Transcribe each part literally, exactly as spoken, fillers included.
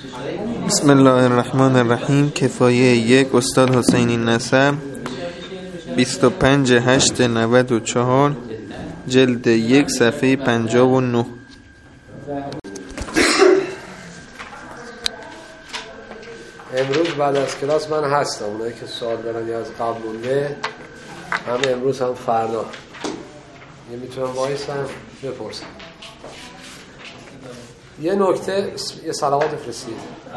بسم الله الرحمن الرحیم. کفایه یک، استاد حسینی نصر، بیست و پنج هشت نود و چهار، جلد یک، صفحه پنجاه و نه. امروز بعد از کلاس من هستم، اونایی که سوال دارن یا از قبل مونده همه امروز هم فردا یه میتونم وایسم بپرسم. یه نکته، یه صلوات فرستید.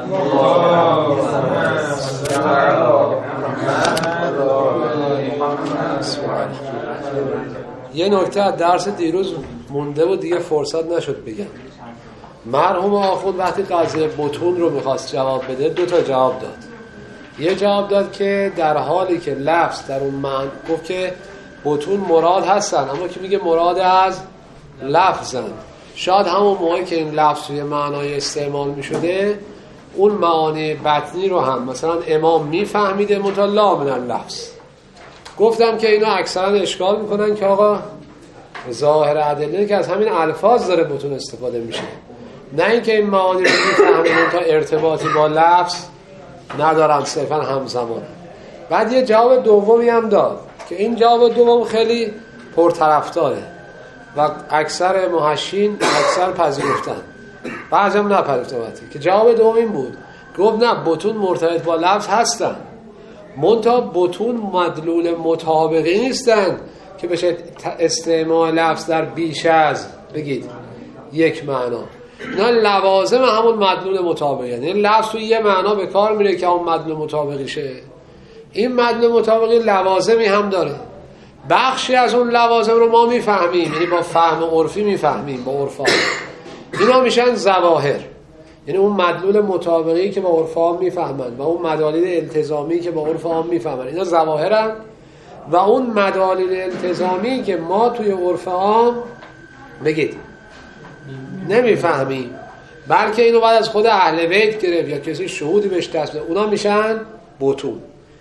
یه نکته از درس دیروز مونده و دیگه فرصت نشد بگم. مرحوم آخوند وقتی قضیه بطون رو میخواست جواب بده دو تا جواب داد. یه جواب داد که در حالی که لفظ در اون معنی گفت که بطون مراد هستن، اما که میگه مراد از لفظن، شاید همون موقعی که این لفظ توی معنای استعمال میشده اون معانی بطنی رو هم مثلا امام میفهمیده مطلع من اللفظ. گفتم که اینا اکثرا اشکال میکنن که آقا ظاهر ادله که از همین الفاظ داره بطون استفاده میشه، نه اینکه این معانی رو میفهمیدن تا ارتباطی با لفظ ندارن، صرفا همزمان. بعد یه جواب دومی هم داد که این جواب دوم خیلی پرطرفداره و اکثر محشین اکثر پذیرفتن، بعضی هم نپذیرفتن، که جواب دوم این بود، گفت نه بطون مرتبط با لفظ هستن، منتها بطون مدلول مطابقی نیستن که بشه استعمال لفظ در بیش از بگید یک معنا. اینا لوازم همون مدلول مطابقی، یعنی لفظ توی یه معنا به کار میره که اون مدلول مطابقی شه. این مدلول مطابقی لوازمی هم داره، بخشی از اون لوازم رو ما میفهمیم، یعنی با فهم عرفی میفهمیم، با عرف عام. اینا میشن ظواهر، یعنی اون مدلول مطابقی که با عرف عام میفهمن و اون مدالیل التزامی که با عرف عام میفهمن، اینا ظواهرن. و اون مدالیل التزامی که ما توی عرف عام بگید نمیفهمیم، بلکه اینو بعد از خود اهل بیت گرفت یا کسی شهودی بهش دست بده، اونا میشن بطون.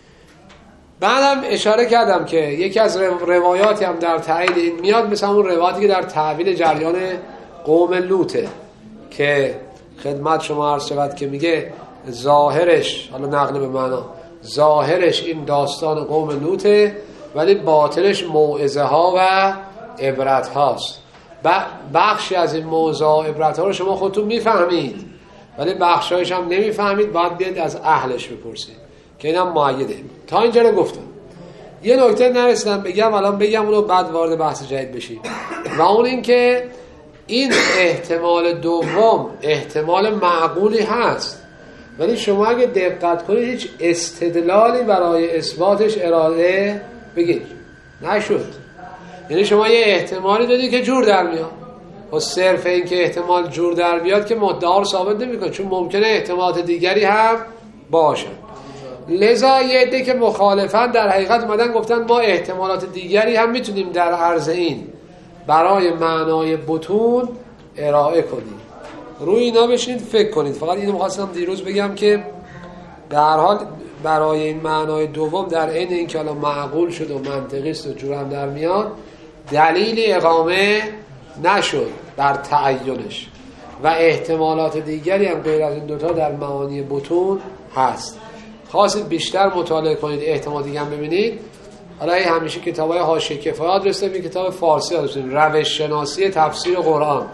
بعدم اشاره کردم که یکی از روایاتی هم در تایید این میاد، مثلا اون روایاتی که در تحویل جریان قوم لوطه که خدمت شما عرض شود که میگه ظاهرش، حالا نقل به معنا، ظاهرش این داستان قوم لوطه ولی باطنش موعظه ها و عبرت هاست. بخشی از این موعظه و عبرت ها رو شما خودتون میفهمید ولی بخشایش هم نمیفهمید، باید بیاد از اهلش بپرسید که اینم مؤیده. تا اینجا رو گفتم. یه نکته نرسیدم بگم، الان بگم اونو بعد وارد بحث جدید بشیم، و اون این که این احتمال دوم احتمال معقولی هست، ولی شما اگه دقت کنید هیچ استدلالی برای اثباتش ارائه بگید نشد. یعنی شما یه احتمالی دادی که جور در میاد و صرف این که احتمال جور در بیاد که مدعا رو ثابت نمی‌کنه، چون ممکنه احتمالات دیگری هم باشه. لذا یه عده که مخالفن در حقیقت اومدن گفتن ما احتمالات دیگری هم میتونیم در عرض این برای معنای بطون ارائه کنیم. روی اینا بشینید فکر کنید. فقط اینو می‌خواستم دیروز بگم که در حال برای این معنای دوم در عین این که الان معقول شد و منطقی است و جور هم در میاد، دلیلی اقامه نشد بر تعینش و احتمالات دیگری هم غیر از این دوتا در معانی بطون هست. خواستید بیشتر مطالعه کنید، احتمال دیگه هم ببینید. حالا همیشه کتابای حاشیه کفایه آدرس بدید، کتاب فارسی آدرس بدید، روش شناسی تفسیر قرآن،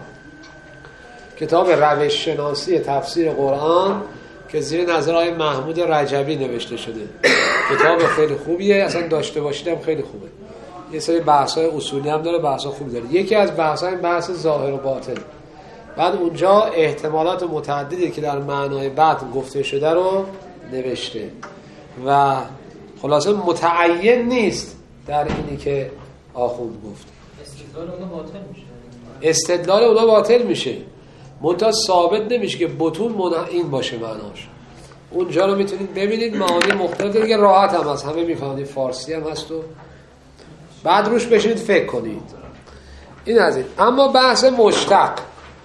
کتاب روش شناسی تفسیر قرآن که زیر نظر آقای محمود رجبی نوشته شده. کتاب خیلی خوبیه، اصلا داشته باشیدم خیلی خوبه. یه سری بحث‌های اصولی هم داره، بحث‌ها خوبی داره. یکی از بحث‌های بحث ظاهر و باطن. بعد اونجا احتمالات متعددی که در معنای باطن گفته شده رو نوشته و خلاصه متعین نیست در اینی که آخوند گفت. استدلال اونا باطل میشه. استدلال اونا باطل میشه. منتها ثابت نمیشه که بطون این باشه معناش. اونجا رو میتونید ببینید، معانی مختلف دیگه راحت هم هست، همه میفهمید، فارسی هم هست و بعد روش بشینید فکر کنید. این از این. اما بحث مشتق،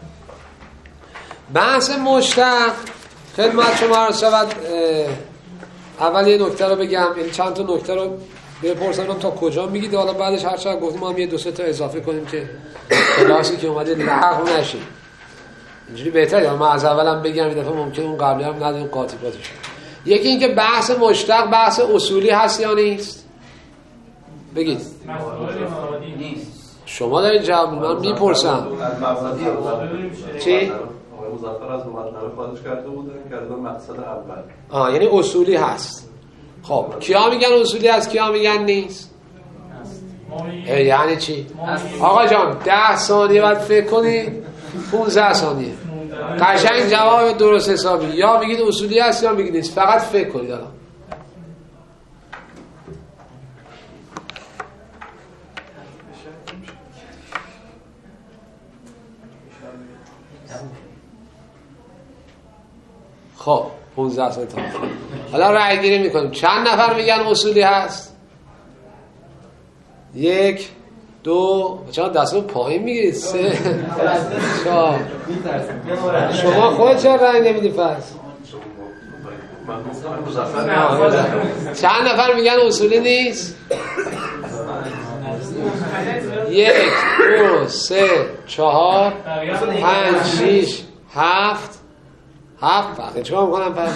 بحث مشتق خدمت شما عرض شود. اول یه نکته رو بگم، این چند تا نکته رو بپرسم تا کجا میگید، حالا بعدش هر چقدر گفتیم ما هم یه دو سه تا اضافه کنیم که کلاسی که اومده لغو نشه. اینجوری بهتره. من از اولم بگم این دفعه ممکنه اون قبلی هم نداریم قاطی قاطی شد. یکی این که بحث مشتق بحث اصولی هست یا نیست؟ بگید. شما دارید جواب میدید، من میپرسم. چی؟ مظفر از مطلب خارج کرده بودن که مقصد اول. آه یعنی اصولی هست. خب کیا میگن اصولی هست، کیا میگن نیست؟ یعنی چی؟ آقا جان ده ثانیه بعد فکر کنید، پونزده ثانیه قشنگ جواب درست حسابی یا میگید اصولی هست یا میگید نیست. فقط فکر کنید. الان خب پونزده ثانیه تا حالا رأی گیری میکنیم. چند نفر میگن اصولی هست؟ یک دو چرا دستو پایین میگیرید؟ سه چهار. شما خود چرا رأی نمیدی پس؟ چند نفر میگن اصولی نیست؟ یک دو سه چهار پنج شیش هفت هفت بقیه چه میکنم پس؟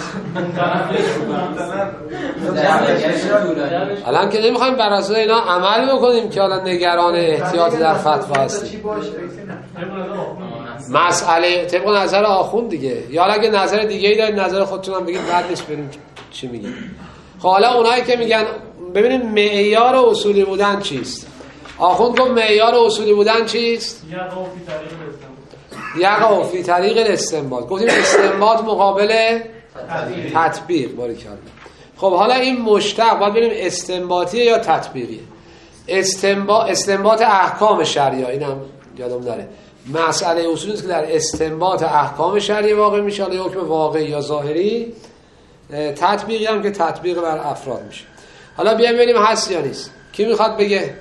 الان که نمیخوایم بر اساس اینا عمل بکنیم که حالا نگران احتیاط در فتوا هستیم. مسئله طبق نظر آخوند دیگه، یا اگه نظر دیگه ای دارید نظر خودتون هم بگید، بعد نیست بریم چی میگید. خب حالا اونایی که میگن ببینیم معیار اصولی بودن چیست. آخوند گفت معیار اصولی بودن چیست؟ یقع فی طریق الاستنباط. گفتیم استنباط مقابل تطبیق. باریکلا. خب حالا این مشتق باید ببینیم استنباطیه یا تطبیقیه. استنباط استنباط احکام شریعه، اینم یادم نره. مسئله اصولی است که در استنباط احکام شریعه واقع میشه، حالا حکم واقعی یا ظاهری. تطبیقی هم که تطبیق بر افراد میشه. حالا بیایم ببینیم هست یا نیست. کی میخواد بگه؟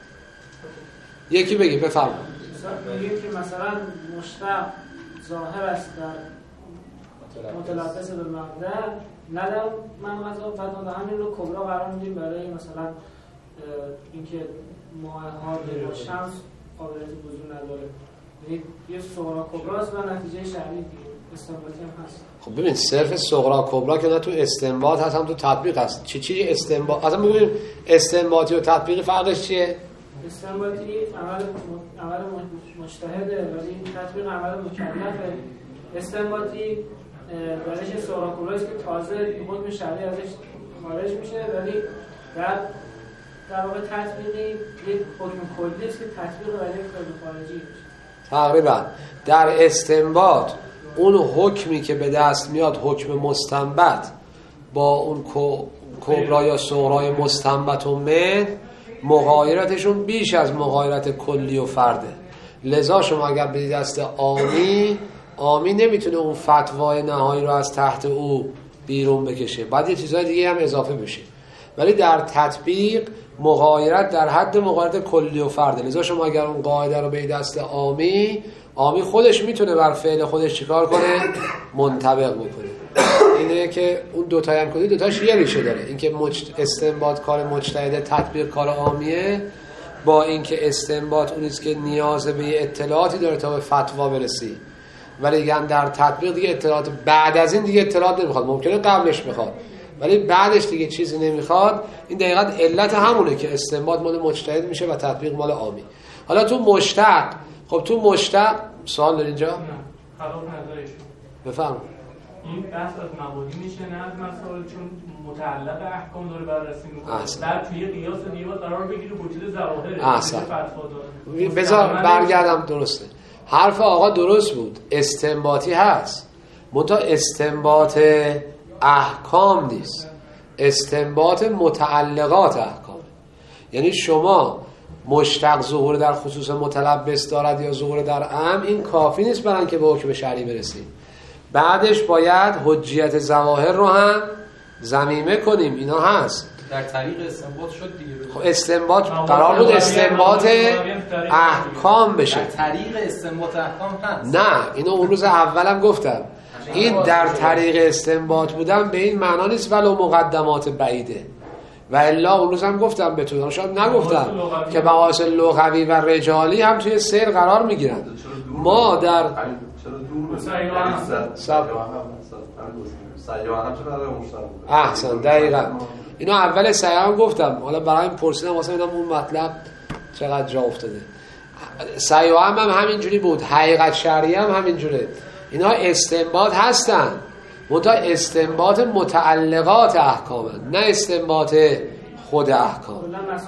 یکی بگه. بفرمایید. میگیم که مثلا مشتق ظاهر است در متلبس به مقدر ندم من غذا بعد همین رو کبرا قرار میدیم برای مثلا اینکه ماه حاضر و شمس قابلیت وضو نداره، یعنی یه صغرا کبرا است و نتیجه شرعی استنباطی هم هست. خب ببین صرف صغرا کبرا که نه تو استنباط هست هم تو تطبیق هست. چی چی استنباط اصلا ببینیم استنباطی و تطبیقی فرقش چیه؟ استنباطی عمل عمل مجتهده ولی تطبیق عمل مکلفه. استنباطی برایش صغرا کبرا است که تازه حکم شرعی ازش خارج میشه، ولی در در واقع تطبیقی یک حکم کلی است که تطبیق برای حکم خارجی میشه. تقریبا در استنباط اون حکمی که به دست میاد حکم مستنبط با اون کبرا یا صغرای مستنبط و من مغایرتشون بیش از مغایرت کلی و فرده. لذا شما اگر بدید دست عامی، عامی نمیتونه اون فتوای نهایی رو از تحت او بیرون بکشه، بعد یه چیزای دیگه هم اضافه بشه. ولی در تطبیق مغایرت در حد مغایرت کلی و فرده. لذا شما اگر اون قاعده رو بدید دست عامی، عامی خودش میتونه بر فعل خودش چیکار کنه؟ منطبق بکنه. اینه که اون دو تا هم کدی دو تاش یه ریشه داره. اینکه استنباط کار مجتهد، تطبیق کار عامیه، با اینکه استنباط اونیست که نیاز به اطلاعاتی داره تا به فتوا برسی، ولی دیگه در تطبیق دیگه اطلاعات بعد از این دیگه اطلاعات نمیخواد. ممکنه قبلش بخواد ولی بعدش دیگه چیزی نمیخواد. این دقیقاً علت همونه که استنباط مال مجتهد میشه و تطبیق مال عامی. حالا تو مشتق، خب تو مشتق سوال داری اینجا؟ نه خلاف نظرشون. بفهم. این بحث از مبادی میشه نه از مسائل، چون متعلق احکام داره بررسی میکنه. بعد توی قیاس دیگه باید قرار بگیره وجود ظواهر احسن. بذار برگردم. درسته حرف آقا درست بود. استنباطی هست منتها استنباط احکام نیست، استنباط متعلقات احکام. یعنی شما مشتق ظهور در خصوص متلبس دارد یا ظهور در عام، این کافی نیست برای اینکه به حکم شرعی برسیم. بعدش باید حجیت ظواهر رو هم ضمیمه کنیم. اینا هست در طریق استنباط شد دیگه. خب استنباط قرار بود استنباط احکام بشه. در طریق استنباط احکام هست. نه اینو اون روز اولم گفتم. این در طریق استنباط بودن به این معنا نیست ولو مقدمات بعیده. و الا اون روز هم گفتم بهتون، شاید نگفتم که مقاصد لغوی و رجالی هم توی سیر قرار میگیرن. ما در چرا دور به سیاهم سیاهم چرا برای مشترک؟ احسن دقیقاً اینو اول سیاهم گفتم، حالا برای این پرسیدم واسه ببینم اون مطلب چقدر جا افتاده. سیاهم هم همینجوری بود، حقیقت شرعی هم همینجوره. اینا استنباط هستن، منتها استنباط متعلقات احکامن، نه استنباط خود احکام.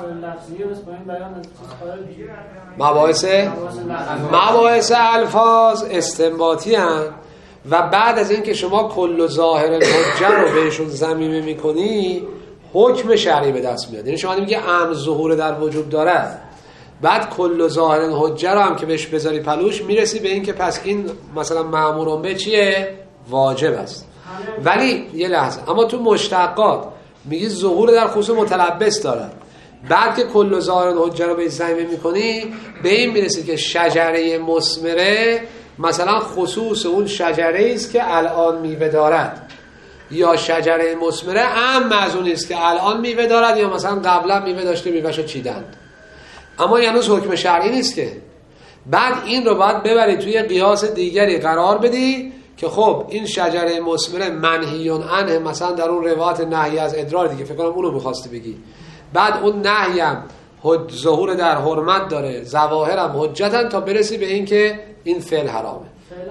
مباحث مباحث الفاظ استنباطی هن و بعد از اینکه شما کل ظاهر حجه رو بهشون ضمیمه میکنی حکم شرعی به دست میاد. یعنی شما میگه امر ظهور در وجوب دارد، بعد کل ظاهر حجه رو هم که بهش بذاری پلوش میرسی به این که پس این مثلا مأمورون به چیه؟ واجب است. ولی یه لحظه، اما تو مشتقات میگی ظهور در خصوص متلبس دارد، بعد که کل ظاهر حجه رو به ضمیمه میکنی به این میرسی که شجره مثمره مثلا خصوص اون شجره است که الان میوه دارد، یا شجره مثمره عام از اون است که الان میوه دارد یا مثلا قبلا میوه داشته میوهشو چیدند، اما هنوز حکم شرعی نیست که. بعد این رو باید ببری توی قیاس دیگری قرار بدی که خب این شجره مثمره منهیون عنه مثلا در اون روایت نهی از ادرار دیگه، فکر کنم اونو می‌خواستی بگی. بعد اون نهی هم حد ظهور در حرمت داره، ظواهر هم حجتن تا برسی به این که این فعل حرامه.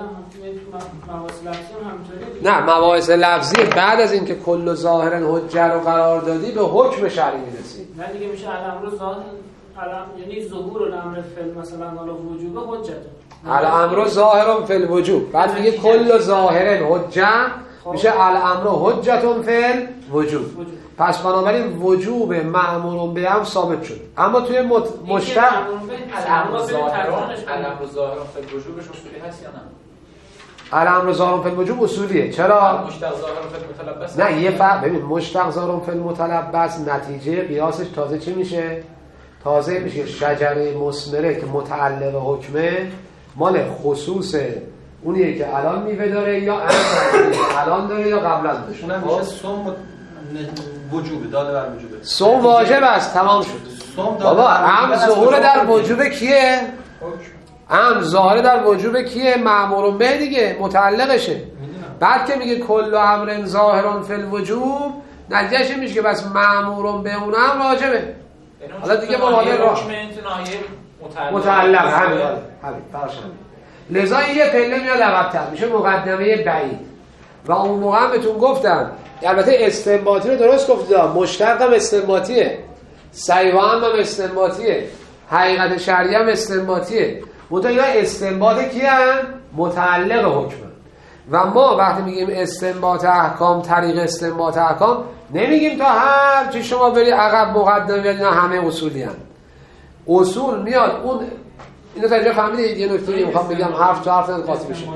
نه مباحث لفظی بعد از اینکه کل ظاهر حجه رو قرار دادی به حکم شرعی میرسی. نه دیگه میشه الامر ظاهر یعنی ظهور الامر فعل مثلا حالا وجوب حجت. الامر ظاهر فی الوجوب، بعد میگه کل ظاهر حجه میشه الامر حجتون فی الوجوب. پس بنابراین وجوب مأمور به هم ثابت شد. اما توی مشتق الامر ظاهر الامر ظاهر فی الوجوبش اصولی هست یا نه؟ الامر ظاهر فی الوجوب اصولیه. چرا؟ مشتق ظاهر فی المتلبس. نه یه فرق، ببین مشتق ظاهر فی المتلبس نتیجه قیاسش تازه چی میشه؟ تازه میشه شجره مثمره که متعلق حکمه مال خصوص اونیه که الان میوه داره یا الان داره یا قبلا داشت. اونم میشه صوم وجوب داده بر وجوبه. صوم واجب است، تمام شد. بابا ام ظهور در وجوب کیه؟ ام ظاهر در وجوب کیه؟ مأمور به دیگه، متعلقشه. بعد که میگه کل امر ظاهر فی الوجوب نتیجهش میشه که بس مأمور به اونم واجبه. حالا دیگه ما واجب راه متعلق همین همین فرض لذا یه پله میاد عقب‌تر میشه مقدمه بعید. و اون موقع هم بهتون گفتم البته استنباطی رو درست گفتم، مشتق هم استنباطیه، سیوام هم استنباطیه، حقیقت شرعی هم استنباطیه. منتها اینا استنباط کیان؟ متعلق حکم. و ما وقتی میگیم استنباط احکام طریق استنباط احکام نمیگیم تا هر چی شما بری عقب مقدمه بیاد اینا همه اصولی هستند. اصول میاد اون اینو تا اینجا فهمیدید. یه نکته میخوام بگم حرف تو حرف قاطی بشه.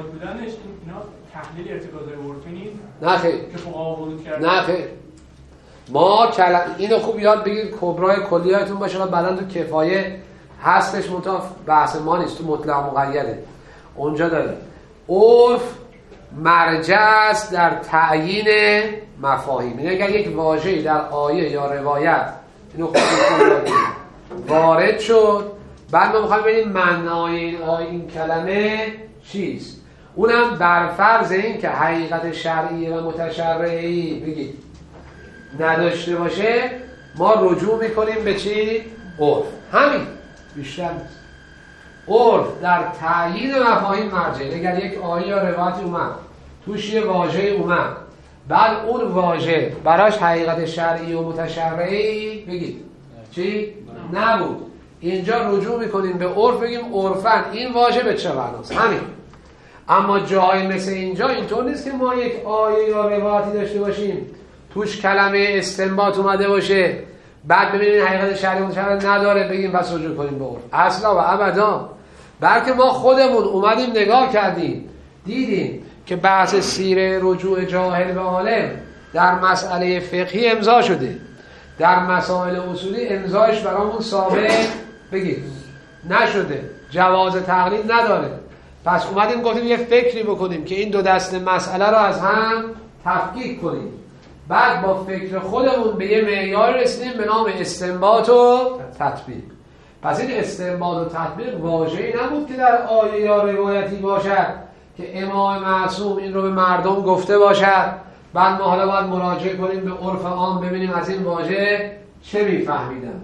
تحلیل ارتکازهای عرفی نیست؟ نه خیر. که فقها ورود کردن؟ نه خیر. ما کلم اینو خوب یاد بگید، کبرای کلیاتون باشه و بعدن تو کفایه هستش، منتها بحث ما نیست، تو مطلق مقیده اونجا داره. عرف مرجع است در تعیین مفاهیم. یعنی اگر یک واژه‌ای در آیه یا روایت اینو خوب وارد شد، بعد ما می‌خوایم ببینیم معنای این آیه این کلمه چیست، اونم بر فرض این که حقیقت شرعی و متشرعی بگید نداشته باشه ما رجوع میکنیم به چی؟ عرف. همین، بیشتر نیست. عرف در تعیین مفاهیم مرجع. اگر یک آیه یا روایتی اومد توش یه واژه اومد، بعد اون واژه براش حقیقت شرعی و متشرعی بگید چی؟ نبود، اینجا رجوع میکنیم به عرف، بگیم عرفاً این واژه به چه معناست. همین. اما جایی مثل اینجا اینطور نیست که ما یک آیه یا روایتی داشته باشیم توش کلمه استنباط اومده باشه بعد ببینیم حقیقت شرعی متشرعی نداره بگیم پس رجوع کنیم به عرف. اصلا و ابدا. بلکه ما خودمون اومدیم نگاه کردیم دیدیم که بحث سیره رجوع جاهل به عالم در مسئله فقهی امضا شده، در مسائل اصولی امضاش برامون ثابت بگید نشده، جواز تقلید نداره. پس اومدیم گفتیم یه فکری بکنیم که این دو دسته مسئله رو از هم تفکیک کنیم، بعد با فکر خودمون به یه معیار رسیدیم به نام استنباط و تطبیق. پس این استنباط و تطبیق واژه‌ای نبود که در آیه یا روایتی باشد که امام معصوم این رو به مردم گفته باشد، بعد ما حالا باید مراجعه کنیم به عرف عام ببینیم از این واژه چه میفهمیدن.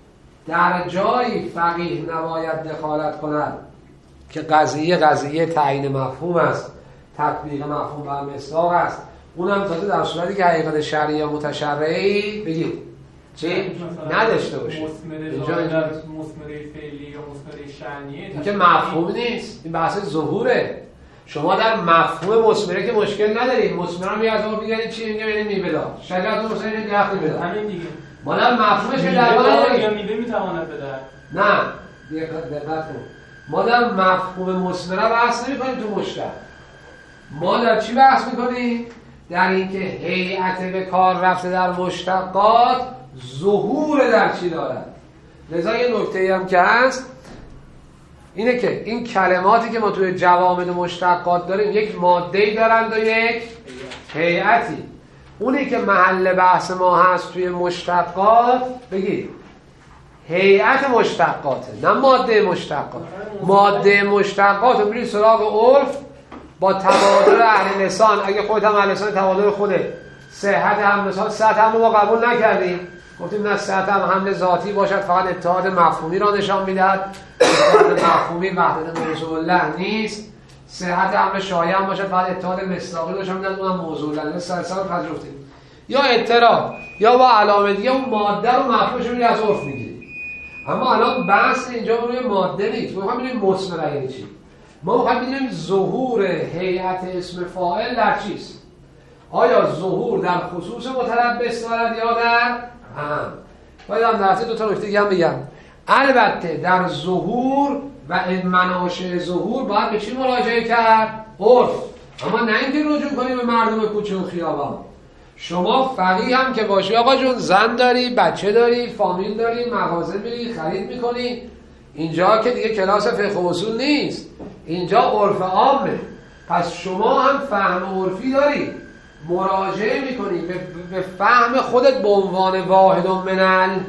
در جایی فقیه نباید دخالت کند که قضیه قضیه تعیین مفهوم است، تطبیق مفهوم بر مصداق است، اونم تازه در صورتی که حقیقت شرعی یا متشرعی بگید چی؟ نداشته باشه. اینجا مسمره فعلی یا مسمره شأنیه این که مفهوم نیست، این بحث ظهوره. شما در مفهوم مسمره که مشکل ندارید، مسمره رو میاد و میگن چی میگه یعنی میوه دار، شجرت مسمره یعنی درخت میوه دار. همین دیگه. ما در مفهومش که در واقع یا میوه میتواند بده. نه، دقت کن. ما در مفهوم مسمره بحث نمی‌کنیم تو مشتق. ما در چی بحث می‌کنیم؟ در اینکه هیئت به کار رفته در مشتقات ظهور در چی دارد. لذا یه نکته‌ای هم که هست اینه که این کلماتی که ما توی جوامد مشتقات داریم یک ماده‌ای دارند و یک هیئتی. اونی که محل بحث ما هست توی مشتقات بگید هیئت مشتقاته، نه ماده مشتقات. ماده مشتقات رو برید سراغ عرف با تبادل اهل لسان. اگه خودت هم اهل لسان تبادل خوده صحت هم لسان، صحت هم رو ما قبول نکردیم، گفتیم نه صحت هم حمل ذاتی باشد فقط اتحاد مفهومی را نشان میدهد، اتحاد مفهومی وحدت موضوع الله نیست. صحت حمل شایع هم باشد فقط اتحاد مصداقی نشان میدهد، اونم موضوع الله. سلسله رو پذیرفتیم. یا اعتراض یا با علامه دیگه اون ماده رو مفهومش رو از عرف میگیریم. اما الان بحث اینجا روی ماده نیست. ما میخوایم ببینیم مسمره یعنی چی. ما میخوایم ببینیم ظهور هیئت اسم فاعل در چیست. آیا ظهور در خصوص متلبس دارد یا در عام؟ باید هم درسته دو تا نکته دیگه هم بگم. البته در ظهور و مناشأ ظهور باید به چی مراجعه کرد؟ عرف. اما نه اینکه رجوع کنیم به مردم کوچه و خیابان. شما فقیه هم که باشی آقا جون، زن داری، بچه داری، فامیل داری، مغازه میری، خرید میکنی، اینجا که دیگه کلاس فقه و اصول نیست، اینجا عرف عامه. پس شما هم فهم عرفی داری، مراجعه میکنی به, به فهم خودت به عنوان واحد من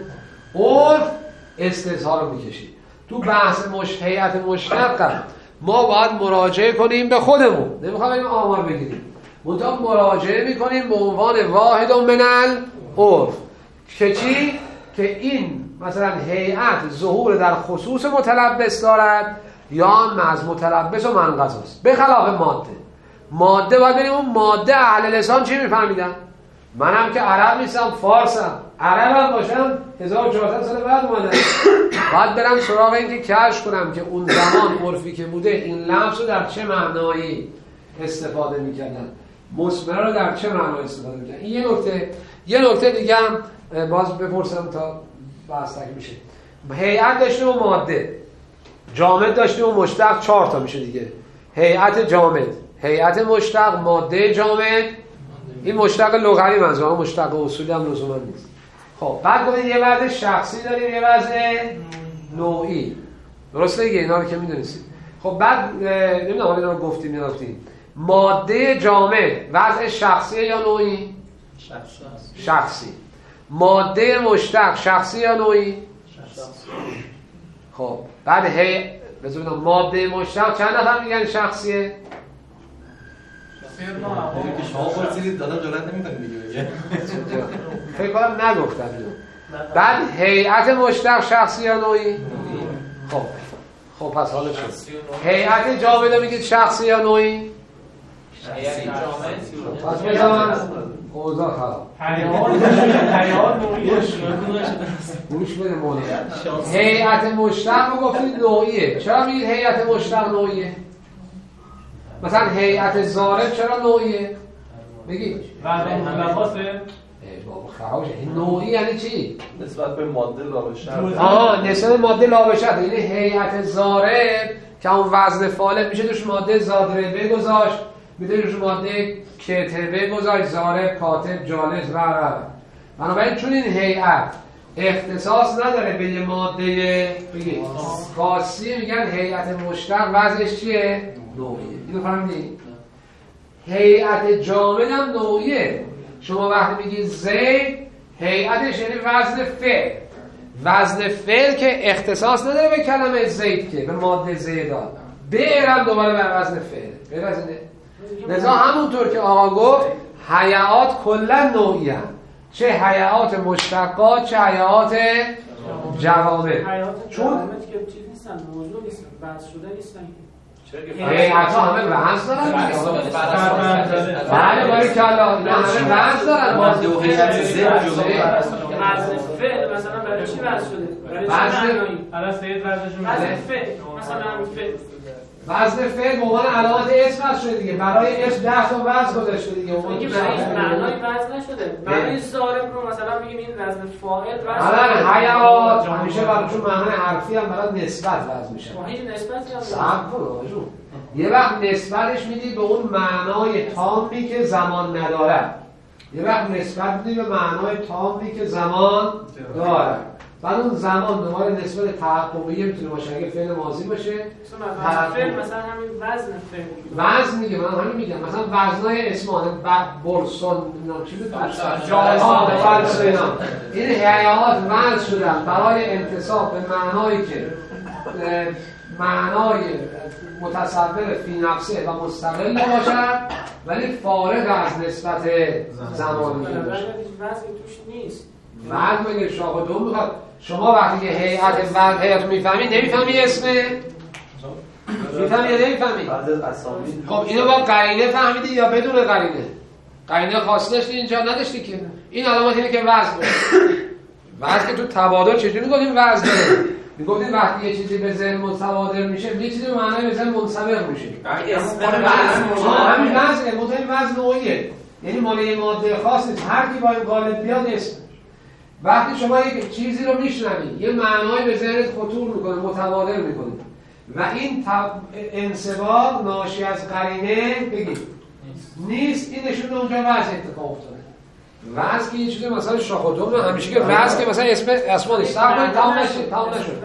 العرف استظهار رو میکشی. تو بحث مش... هیئت مشتق ما باید مراجعه کنیم به خودمون، نمیخوام این آمار بگیریم، منتها مراجعه میکنیم به عنوان واحد من العرف که چی؟ که این مثلا هیئت ظهور در خصوص متلبس دارد یا هم از متلبس و منقضاست، به خلاف ماده. ماده باید بریم اون ماده اهل لسان چی میفهمیدن. منم که عرب نیستم، فارسم، عرب هم باشم هزار و چهارصد سال بعد اومدم، باید برم سراغ این که کشف کنم که اون زمان عرفی که بوده این لفظ رو در چه معنایی استفاده میکردن، مسمره رو در چه معنایی استفاده میکردن. این یه نکته. یه نکته دیگه هم باز بپرسم تا بحث تک میشه. هیئت داشتیم و ماده، جامد داشتیم و مشتق، چهار تا میشه دیگه. هیئت جامد، هیئت مشتق، ماده جامد. این مشتق لغوی منظورم، مشتق اصولی هم لزوما نیست. خب بعد گفتید یه وضع شخصی داریم، یه وضع نوعی. درسته دیگه، اینا رو که میدونید. خب بعد نمیدونم حالا اینا رو گفتیم یا نگفتیم. ماده جامد وضع شخصی یا نوعی؟ شخصی. شخصی. ماده مشتق شخصی یا نوعی؟ شخصی. خب بعد هی بذارید ماده مشتق چند نفر میگن شخصیه؟ که شما پرسیدید دادم جرئت نمی‌کنه دیگه. فکر کنم نگفتم اینو. بعد هیئت مشتق شخصی یا نوعی؟ خب خب پس حالا شد. هیئت جامد میگید شخصی یا نوعی؟ هیئت جامد. پس بذارم اوضاع خراب. حیات نوعی گوش بده مولانا. هیئت مشتق رو گفتید نوعیه. چرا میگید هیئت مشتق نوعیه؟ مثلا هیئت ضارب چرا نوعیه؟ بگید. وضع متلبسه؟ ای بابا خرابشه. نوعی یعنی چی؟ نسبت به ماده لابشت. آها نسبت به ماده لابشت. یعنی هیئت ضارب که اون وزن فاعل میشه توش ماده ضاربه گذاشت، میتونی توش ماده کتبه گذاشت، ضارب، کاتب، جالس و غیره. بنابراین چون این هیئت اختصاص نداره به یه ماده بگید خاصی، میگن هیئت مشتق وضعش چیه؟ نوعیه. اینو فهمیدید؟ هیئت جامد هم نوعیه. شما وقتی میگید زید، هیئتش یعنی وزن فعل. وزن فعل که اختصاص نداره به کلمه زید، که به ماده زیدان بیرم دوباره بر وزن فعل. غیر از اینه. لذا همونطور که آقا گفت هیئات کلا نوعی هم. چه هیئات مشتقات چه هیئات جوامع. چون که چیز نیستن، موضوع نیستن، بحث شده نیستن. هیئات همه بحث دارن. بله باری که الله اینا همه بحث دارن. ماده و هیئت ذهن جدا. وزن فعل مثلا برای چی بحث شده؟ برای چی معنایی؟ الان سید وزنشون وزن فعل مثلا فعل وزن فعل به عنوان علامت اسم هست شده دیگه. برای اسم ده تا وزن گذاشته دیگه. اون میگه معنای وزن نشده. معنای ضارب رو مثلا میگیم این وزن فاعل وزن. الان هیئات همیشه براشون معنای حرفی هم برای نسبت وزن میشه. با هیچ نسبتی هم صبر کن. یه وقت نسبتش میدی به اون معنای تامی که زمان نداره. یه وقت نسبت میدی به معنای تامی که زمان داره. بعد اون زمان دوباره نسبت تحققیه میتونه باشه اگه فعل ماضی باشه. مثلا فعل مثلا همین وزن فعل. وزن میگه من همین میگم مثلا وزنای اسمان برسون نمیدونم چی بود جاها فرض اینا این هیئات وزن شدن برای انتساب به معنایی که معنای متصور فی نفسه و مستقل باشد ولی فارغ از نسبت زمانی باشه. وزن توش نیست. وزن مگه شاخ و دوم میخواد. شما وقتی که هیئت وزن هیئت میفهمی نمیفهمی اسمه؟ میفهمی یا نمیفهمی؟ خب اینو با قرینه فهمیدی یا بدون قرینه؟ قرینه خاصی داشتی اینجا نداشتی که این علامت اینه که وزن وزن که تو تبادل چجوری میگفتیم وزن داره؟ میگفتیم وقتی یه چیزی به ذهن متبادر میشه یه چیزی به معنای به ذهن منصبغ میشه. همین وزنه متوجه وزن نوعیه. یعنی مال یه ماده خاص نیست. هر کی با این قالب بیاد اسم. وقتی شما یک چیزی رو میشنوید یه معنایی به ذهنت خطور میکنه متبادر میکنه و این انسباق ناشی از قرینه بگید نیست این نشون اونجا وزن اتفاق افتاده. وزن که یه چیزی مثلا شاخ و دوم همیشه که وزن که مثلا اسم اسمانی صاحب تمام نشد تمام نشد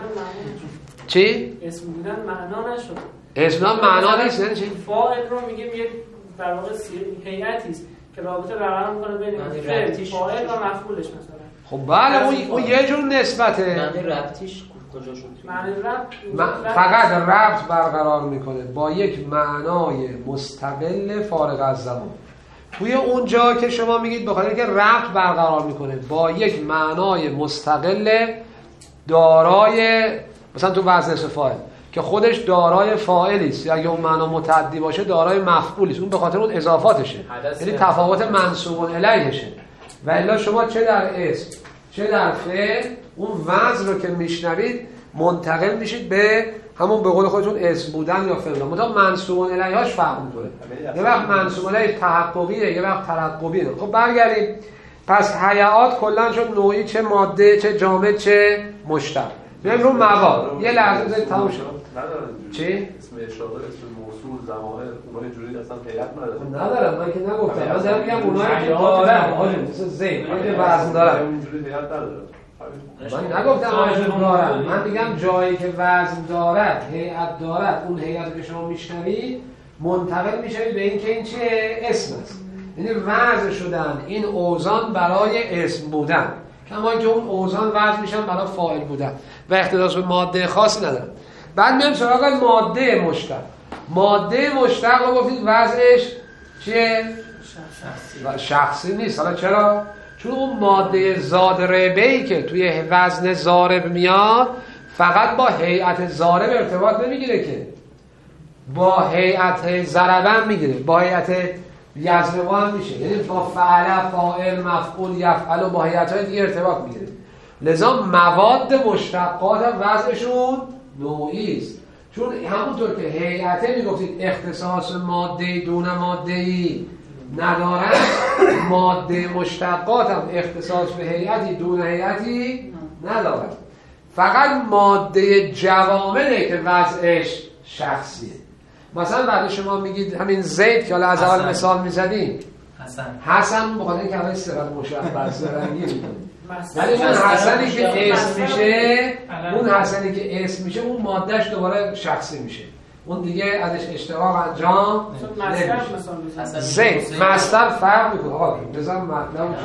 چی اسم بودن معنا نشد. اسم معنا نیست یعنی چی فاعل رو میگیم یه در واقع هیئتی است که رابطه برقرار میکنه بین فعل فاعل و مفعولش مثلا. خب بله اون اون یه جور نسبته. معنی ربطیش کجا شد؟ معنی ربط فقط ربط برقرار میکنه با یک معنای مستقل فارغ از زمان. توی اون جا که شما میگید بخاطر اینکه ربط برقرار میکنه با یک معنای مستقل دارای مثلا تو وزن اسم فاعل که خودش دارای فاعلی است یا اگه اون معنا متعدی باشه دارای مفعولی است اون به خاطر اون اضافاتشه یعنی تفاوت منصوب الیهشه. و الا شما چه در اسم چه در فعل اون وزن رو که میشنوید منتقل میشید به همون به قول خودتون اسم بودن یا فعل. مثلا منصوب الیهاش فرق میکنه. یه وقت منصوب الیه تحققیه یه وقت ترقبیه. خب برگردیم. پس هیئات کلا شد نوعی چه ماده چه جامد چه مشتق. بریم رو مواد. یه لحظه بزنید تموم شد. چی؟ اسم اشاره اسم موصول زمانه اونها اینجوری اصلا هیئت نداره. ندارم من که نگفتم. من دارم میگم اونایی که دارن حالا مثل زید اونایی که وزن دارن. اینجوری هیئت نداره. من نگفتم وزن دارن. من میگم جایی که وزن دارد هیئت دارد اون هیئتی که شما میشنوید منتقل میشوید به این که این چه اسم است. یعنی وزن شدن این اوزان برای اسم بودن کما که اون اوزان وزن میشن برای فاعل بودن و اختصاص به ماده خاصی ندارن. بعد میام سراغ ماده مشتق. ماده مشتق رو گفتید وزنش چیه؟ شخصی. شخصی نیست. حالا چرا؟ چون اون ماده ضاربه‌ای که توی وزن ضارب میاد فقط با هیئت ضارب ارتباط نمیگیره که با هیئت ضربه میگیره با هیئت یضربه هم میشه یعنی با فعل فاعل مفعول یفعل و با هیئت‌های دیگه ارتباط میگیره. لذا مواد مشتقات هم وزنشون نوعی است چون همونطور که هیئت میگفتید اختصاص ماده دون ماده‌ای ندارد ماده مشتقات هم اختصاص به هیئتی دون هیئتی ندارد. فقط ماده جوامده که وضعش شخصیه. مثلا بعد شما میگید همین زید که حالا از اول مثال میزدیم حسن حسن بخاطر اینکه الان صفت مشبث رنگی میکنیم ولی اون حسنی که اسم میشه اون حسنی که اسم میشه اون مادهش دوباره شخصی میشه اون دیگه ازش اشتقاق انجام نمیشه. زید مصدر فرق میکنه آقا بزن مطلب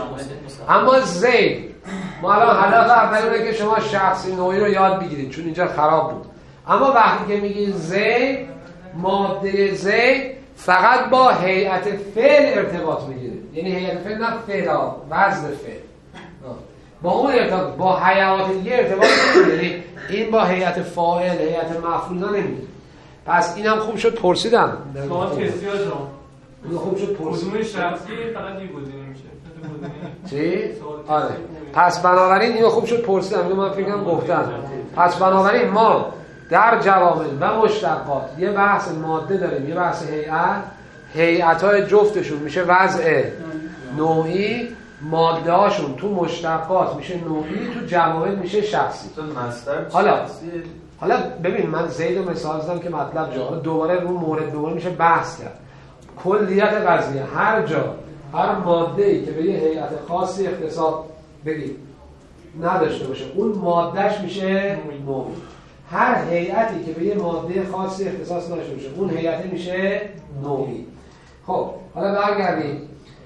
اما زید ما الان هدف اول اینه که شما شخصی نوعی رو یاد بگیرید چون اینجا خراب بود. اما وقتی که میگی زید، ماده زید فقط با هیئت فعل ارتباط میگیره، یعنی هیئت فعل نه فعلا، وزن فعل با اون ارتباط، با هیئات دیگه ارتباط نمیگیره. این با هیئت فاعل، هیئت مفعول نمیگیره. پس اینم خوب شد پرسیدم. سوال تستی ها جان. اینو خوب شد پرسیدم. کدوم شخصی فقط یک گزینه میشه؟ چی؟ آره. پس بنابراین اینو خوب شد پرسیدم. اینو من فکر کنم گفتم. پس بنابراین ما در جوامع و مشتقات یه بحث ماده داریم، یه بحث هیئت. هیئت‌های جفتشون میشه وضع نوعی، ماده هاشون تو مشتقات میشه نوعی، تو جوامع میشه شخصی. حالا حالا ببین من زید رو مثال زدم که مطلب جا، دوباره رو مورد دوباره میشه بحث کرد. کلیت قضیه هر جا هر ماده‌ای که به یه هیئت خاصی اختصاص بگید نداشته باشه اون مادهش میشه نوعی. هر هیئتی که به یه ماده خاصی اختصاص نداشته باشه اون هیئت میشه نوعی. خب حالا برگردیم.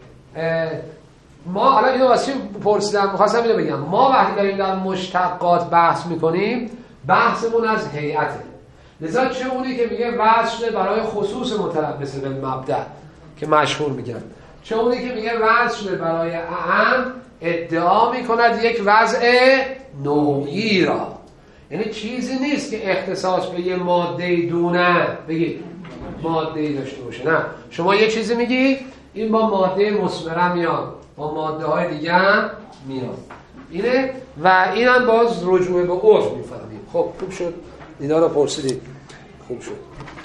ما حالا اینو واسه پرسیدم، می‌خواستم اینو بگم. ما وقتی داریم در مشتقات بحث می‌کنیم بحثمون از هیئته. لذا چه اونی که میگه وضع شده برای خصوص متلبس به مبدأ که مشهور میگن، چه اونی که میگه وضع شده برای اعم ادعا میکند یک وضع نوعی را، یعنی چیزی نیست که اختصاص به یه ماده دونه بگید ماده داشته باشه. نه، شما یه چیزی میگی این با ماده مثمره میاد، با ماده های دیگه هم میاد، اینه. و اینم باز رجوع به عرف میفهمیم. خب خوب شد اینا رو پرسیدید، خوب شد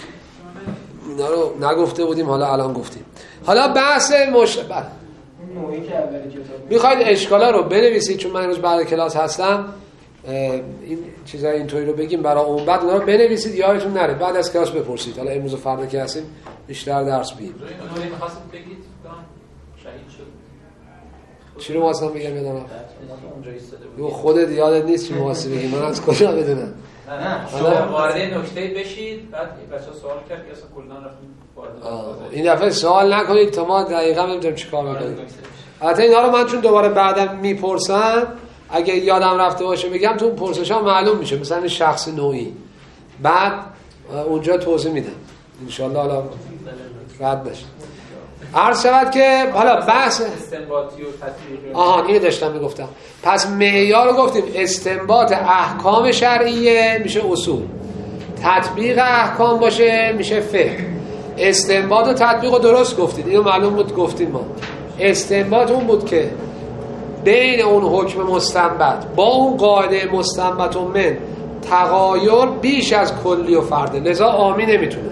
اینا رو نگفته بودیم، حالا الان گفتیم. حالا بحث مشابه نوعی که اولی کتاب میخواید اشکالا رو بنویسید، چون من امروز بعد کلاس هستم این چیزای اینطوری رو بگیم برای اون، بعد اونا رو بنویسید یادتون نره، بعد از کلاس بپرسید. حالا امروز و فردا که هستیم بیشتر درس بگیم. نوعی می‌خواستید بگید شهید شد. چی رو واسه بگم یادم رفت؟ اونجا ایستاده بود. یو خودت یادت نیست چی واسه بگیم، من از کجا بدونم؟ نه نه شما وارد نکته بشید، بعد بچه‌ها سوال کرد که اصلا کلاً رفتیم وارد. این دفعه سوال نکنید تا ما دقیقاً نمی‌دونیم چیکار بکنیم. البته اینا رو من چون دوباره بعدم میپرسم اگه یادم رفته باشه بگم تو پرسش‌ها معلوم میشه، مثلا شخص نوعی بعد اونجا توضیح میدم ان شاء الله. حالا رد بشه. عرض شود که حالا بحث استنباطی و تطبیقی، آها اینو داشتم میگفتم. پس معیار رو گفتیم، استنباط احکام شرعیه میشه اصول، تطبیق احکام باشه میشه فقه. استنباط و تطبیق رو درست گفتید، اینو معلوم بود گفتیم ما. استنباط اون بود که بین اون حکم مستنبط با اون قاعده مستنبط و من تغایر بیش از کلی و فرده، لذا عامی نمیتونه.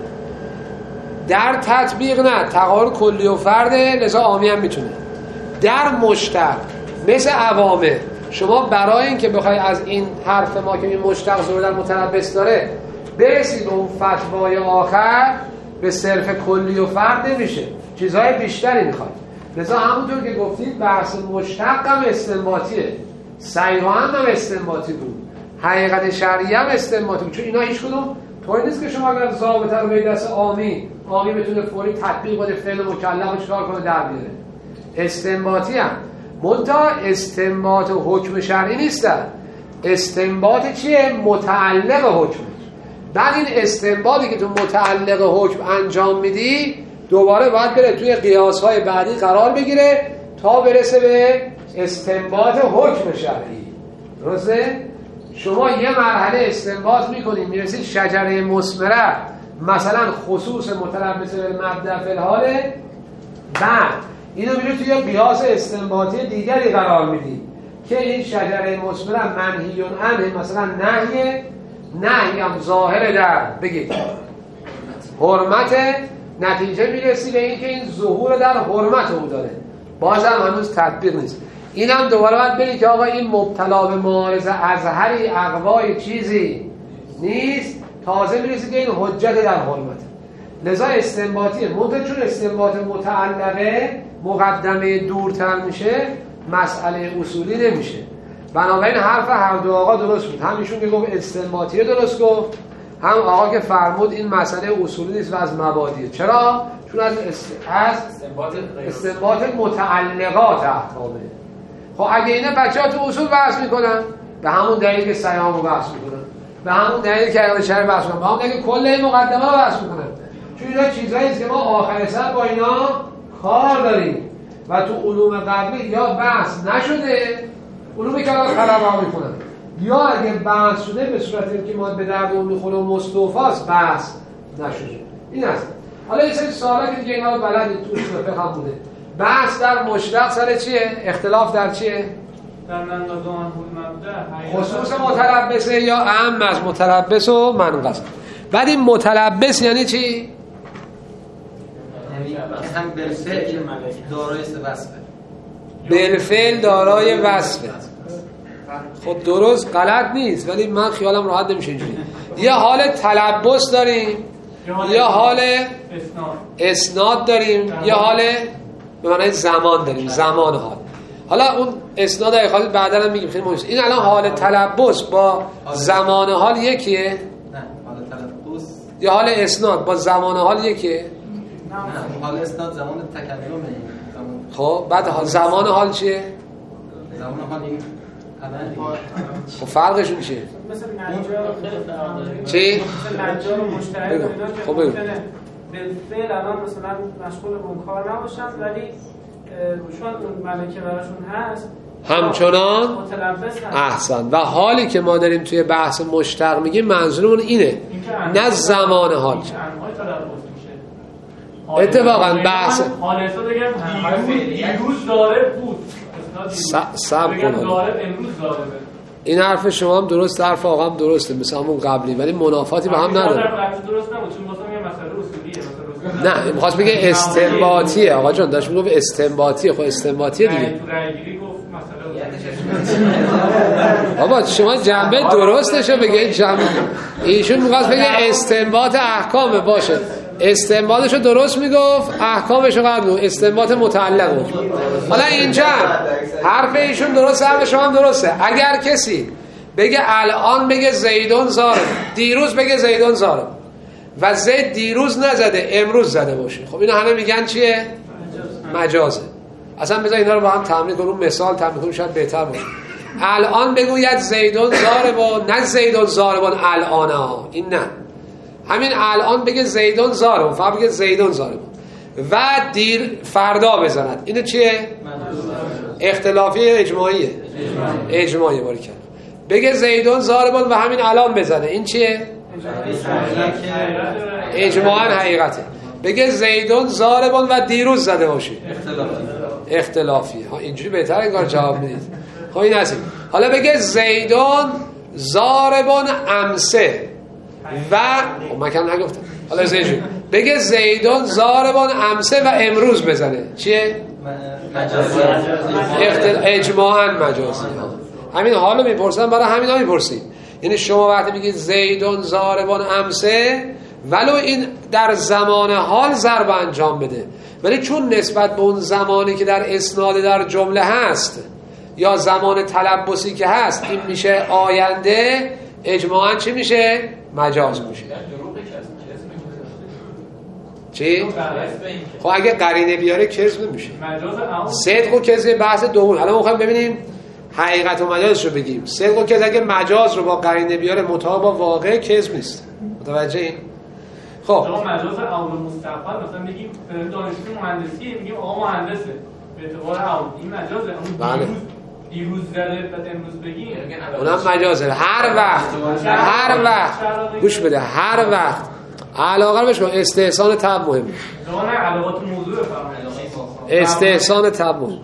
در تطبیق نه، تغایر کلی و فرده، لذا عامی هم میتونه. در مشتق مثل عوامه، شما برای اینکه بخوای از این حرف ما که این مشتق ظهور در متلبس داره برسید به اون فتوای آخر، به صرف کلی و فرد نمیشه، چیزهای بیشتری میخواد. لذا همونطور که گفتید بحث مشتق هم استنباطیه، صحیحا هم استنباطی بود، حقیقت شرعی هم استنباطی بود، چون اینا هیچ کدوم طوری نیست که شما اگر ضابطه رو به دست عامی عامی بتونه فوری تطبیق بده فعل مکلف رو چیکار کنه در بیاره. استنباطی هم منتها استنباط و حکم شرعی نیستن. استنباط چیه؟ متعلق حکم. بعد این استنباطی که تو متعلق حکم انجام میدی دوباره باید بره توی قیاس‌های بعدی قرار بگیره تا برسه به استنباط حکم شرعی. درسته؟ شما یه مرحله استنباط میکنید میرسید شجره مثمره مثلا خصوص متلبس بالمبدأ فی الحاله، بعد اینو میره توی قیاس استنباطی دیگری قرار میدید که این شجره مثمره منهی عنه، مثلا نهی نهی هم ظاهر در بگید حرمت، نتیجه میرسی به این که این ظهور در حرمت او داره، بازم هنوز تطبیق نیست. اینم دوباره باید ببینید که آقا این مبتلا به معارضه ازهری اقوای چیزی نیست، تازه میرسی که این حجت در حرمت. لذا استنباطیه، منتها چون استنباط متعلقه مقدمه دورتر میشه مسئله اصولی نمیشه. بنابراین حرف هر دو آقا درست بود، همیشون که گفت استنباطیه درست گفت، هم آقا که فرمود این مسئله اصولی نیست و از مبادیه. چرا؟ چون از است... از استنباط متعلقات احکامه. خب اگه اینه بچه‌ها تو اصول بحث میکنن به همون دلیل که سیام رو بحث میکنن، به همون دلیل که عقل شرعی بحث میکنم، به همون دلیل کل این مقدمه رو بحث میکنم، چون اینا چیزایی است که ما آخر سر با اینا کار داریم و تو علوم قبلی یا بحث نشده، علومی که الان خلبا میکنن، یا اگه بحث شده به صورتی که ما به درد اون میخوره و مستوفاست بحث نشده. این است. حالا یه سری سوالا که دیگه اینا رو بلدید تو اصول فقه هم بوده. بحث در مشتق سر چیه؟ اختلاف در چیه؟ در منقض و منقض خصوص متلبسه یا اعم از متلبس و منقض. بعد این متلبس یعنی چی؟ یعنی هم بالفعل دارای وصفه. بالفعل دارای وصفه. خب درست غلط نیست، ولی من خیالم راحت نمیشه اینجوری. یه حال تلبس داریم، یه حال اسناد داریم، یه حال به معنای زمان داریم، زمان حال. حالا اون اسناد های خالی بعدا هم میگیم خیلی مهمه. این الان حال تلبس با زمان حال یکیه؟ نه، حال تلبس یا حال اسناد با زمان حال یکیه؟ نه، حال اسناد زمان تکلمه. خب بعد زمان حال چیه؟ زمان حال این عملی. خب فرقشون چیه؟ مثل نجار چی؟ مثل نجار و مشتری اینا که خب بگو. بالفعل الان مثلا مشغول به اون کار نباشن، ولی چون اون ملکه براشون هست همچنان متلبس هست. احسن. و حالی که ما داریم توی بحث مشتق میگیم منظورمون اینه، نه زمان حال. اتفاقا بحث حال اسناد بگم دیروز داره بود، سب بگم کنم داره امروز داره. این حرف شما هم درست، حرف آقا هم درسته مثل همون قبلی، ولی منافاتی با هم نداره. درست نبود چون واسه میگم مسئله اصولیه. نه می‌خواست بگه استنباطیه. آقا جان داشت میگفت استنباطیه. خب استنباطیه دیگه. تو رأی‌گیری گفت مسئله بابا شما جنبه درستشو بگید. جنبه ایشون می‌خواست بگه استنباط احکام باشه، استنباطشو درست میگفت، احکامشو قبل میگفت، استنباط متعلق بود. حالا اینجا حرف ایشون درسته، حرف شما هم درسته. اگر کسی بگه الان بگه زیدون زارم، دیروز بگه زیدون زارم و زید دیروز نزده امروز زده باشه، خب اینا همه میگن چیه؟ مجازه. اصلا بذار اینا رو با هم تمرین کنیم، مثال تمرین کنیم شاید بهتر باشه. الان بگوید زیدون زاربون، نه زیدون زاربون الان ها، این نه، همین الان بگه زیدون زاربون، فقط بگه زیدون زاربون و دیر فردا بزند. اینه چیه؟ اختلافی اجماعیه. اجماعی باری کرد. بگه زیدون زاربون و همین الان بزنه، این چیه؟ اجماعاً حقیقته. بگه زیدون زاربون و دیروز زده باشی، اختلافی. ها اینجوری بهتر انگار جواب میدید. خب این هستیم. حالا بگه زیدون زاربون امسه و من کنم نگفتم، حالا زیدون بگه زیدون زاربون امسه و امروز بزنه، چیه؟ مجازی. اختل... اجماعاً مجازی. همین حالو میپرسن، برای همین ها میپرسیم. یعنی شما وقتی میگید زیدون زاربون امسه، ولو این در زمان حال ضرب انجام بده، ولی چون نسبت به اون زمانی که در اسناد در جمله هست یا زمان تلبسی که هست این میشه آینده، اجماعاً چی میشه؟ مجاز میشه. چی؟ خب اگه قرینه بیاره کذب میشه. صدق و کذب بحث دوم. حالا ما میخوایم ببینیم حقیقت و مجازش رو بگیم. صدق و کذب اگه مجاز رو با قرینه بیاره مطابق با واقع کذب نیست. متوجه این؟ خب ما مجاز اول مستقبل مثلا بگیم دانشجو مهندسی میگیم آقا مهندسه به اعتبار اول، این مجازه. اون دیروز دیروز زده بعد امروز بگیم اونم مجازه. هر وقت هر وقت گوش بده، هر وقت علاقه بهش کن. استحسان تب مهمه. زمان علاقات موضوع بفرمایید. استحسان تب مهمه.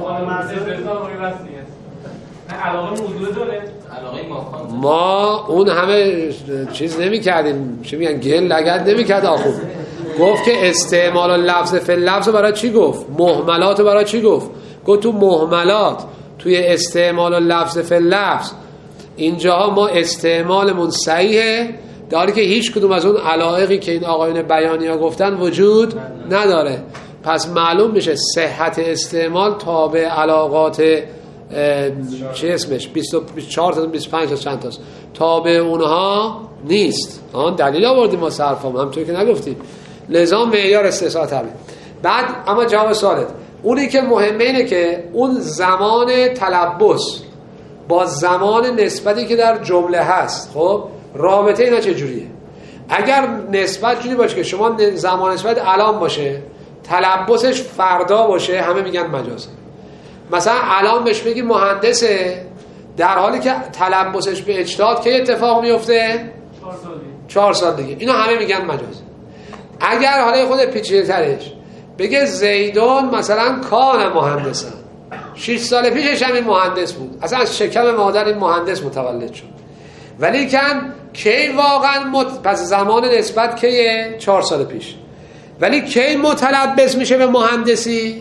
نه علاقه موضوع داره. ما اون همه چیز نمی کردیم، چی میگن گل لگد نمی کرد. آخو گفت که استعمال لفظ فی لفظ برای چی گفت؟ مهملات برای چی گفت؟ گفت تو مهملات توی استعمال لفظ فی لفظ اینجاها ما استعمالمون صحیحه، در حالی که هیچ کدوم از اون علایقی که این آقایون بیانیه گفتن وجود نداره. پس معلوم میشه صحت استعمال تابع علاقات چه اسمش بیست و چهار تا بیست و پنج تا چند تاست، تابع اونها نیست. آن دلیل آوردیم ما صرفام همونطور که نگفتیم، لذا معیار استحسان تبیین. بعد اما جواب سوالت اونی که مهمه اینه که اون زمان تلبس با زمان نسبتی که در جمله هست، خب رابطه اینا چه جوریه؟ اگر نسبت جوری باشه که شما زمان نسبت الان باشه تلبسش فردا باشه همه میگن مجازه. مثلا الان بهش بگی مهندسه در حالی که تلبسش به اجتهاد که اتفاق میفته چهار سال دیگه چهار سال دیگه، اینا همه میگن مجازه. اگر حالا خود پیچیده ترش بگه زیدون مثلا کان مهندسن، شش سال پیشش همین مهندس بود، اصلا از شکم مادر این مهندس متولد شد، ولی کن کی واقعا مت... پس زمان نسبت کیه؟ چهار سال پیش. ولی کی متلبس میشه به مهندسی؟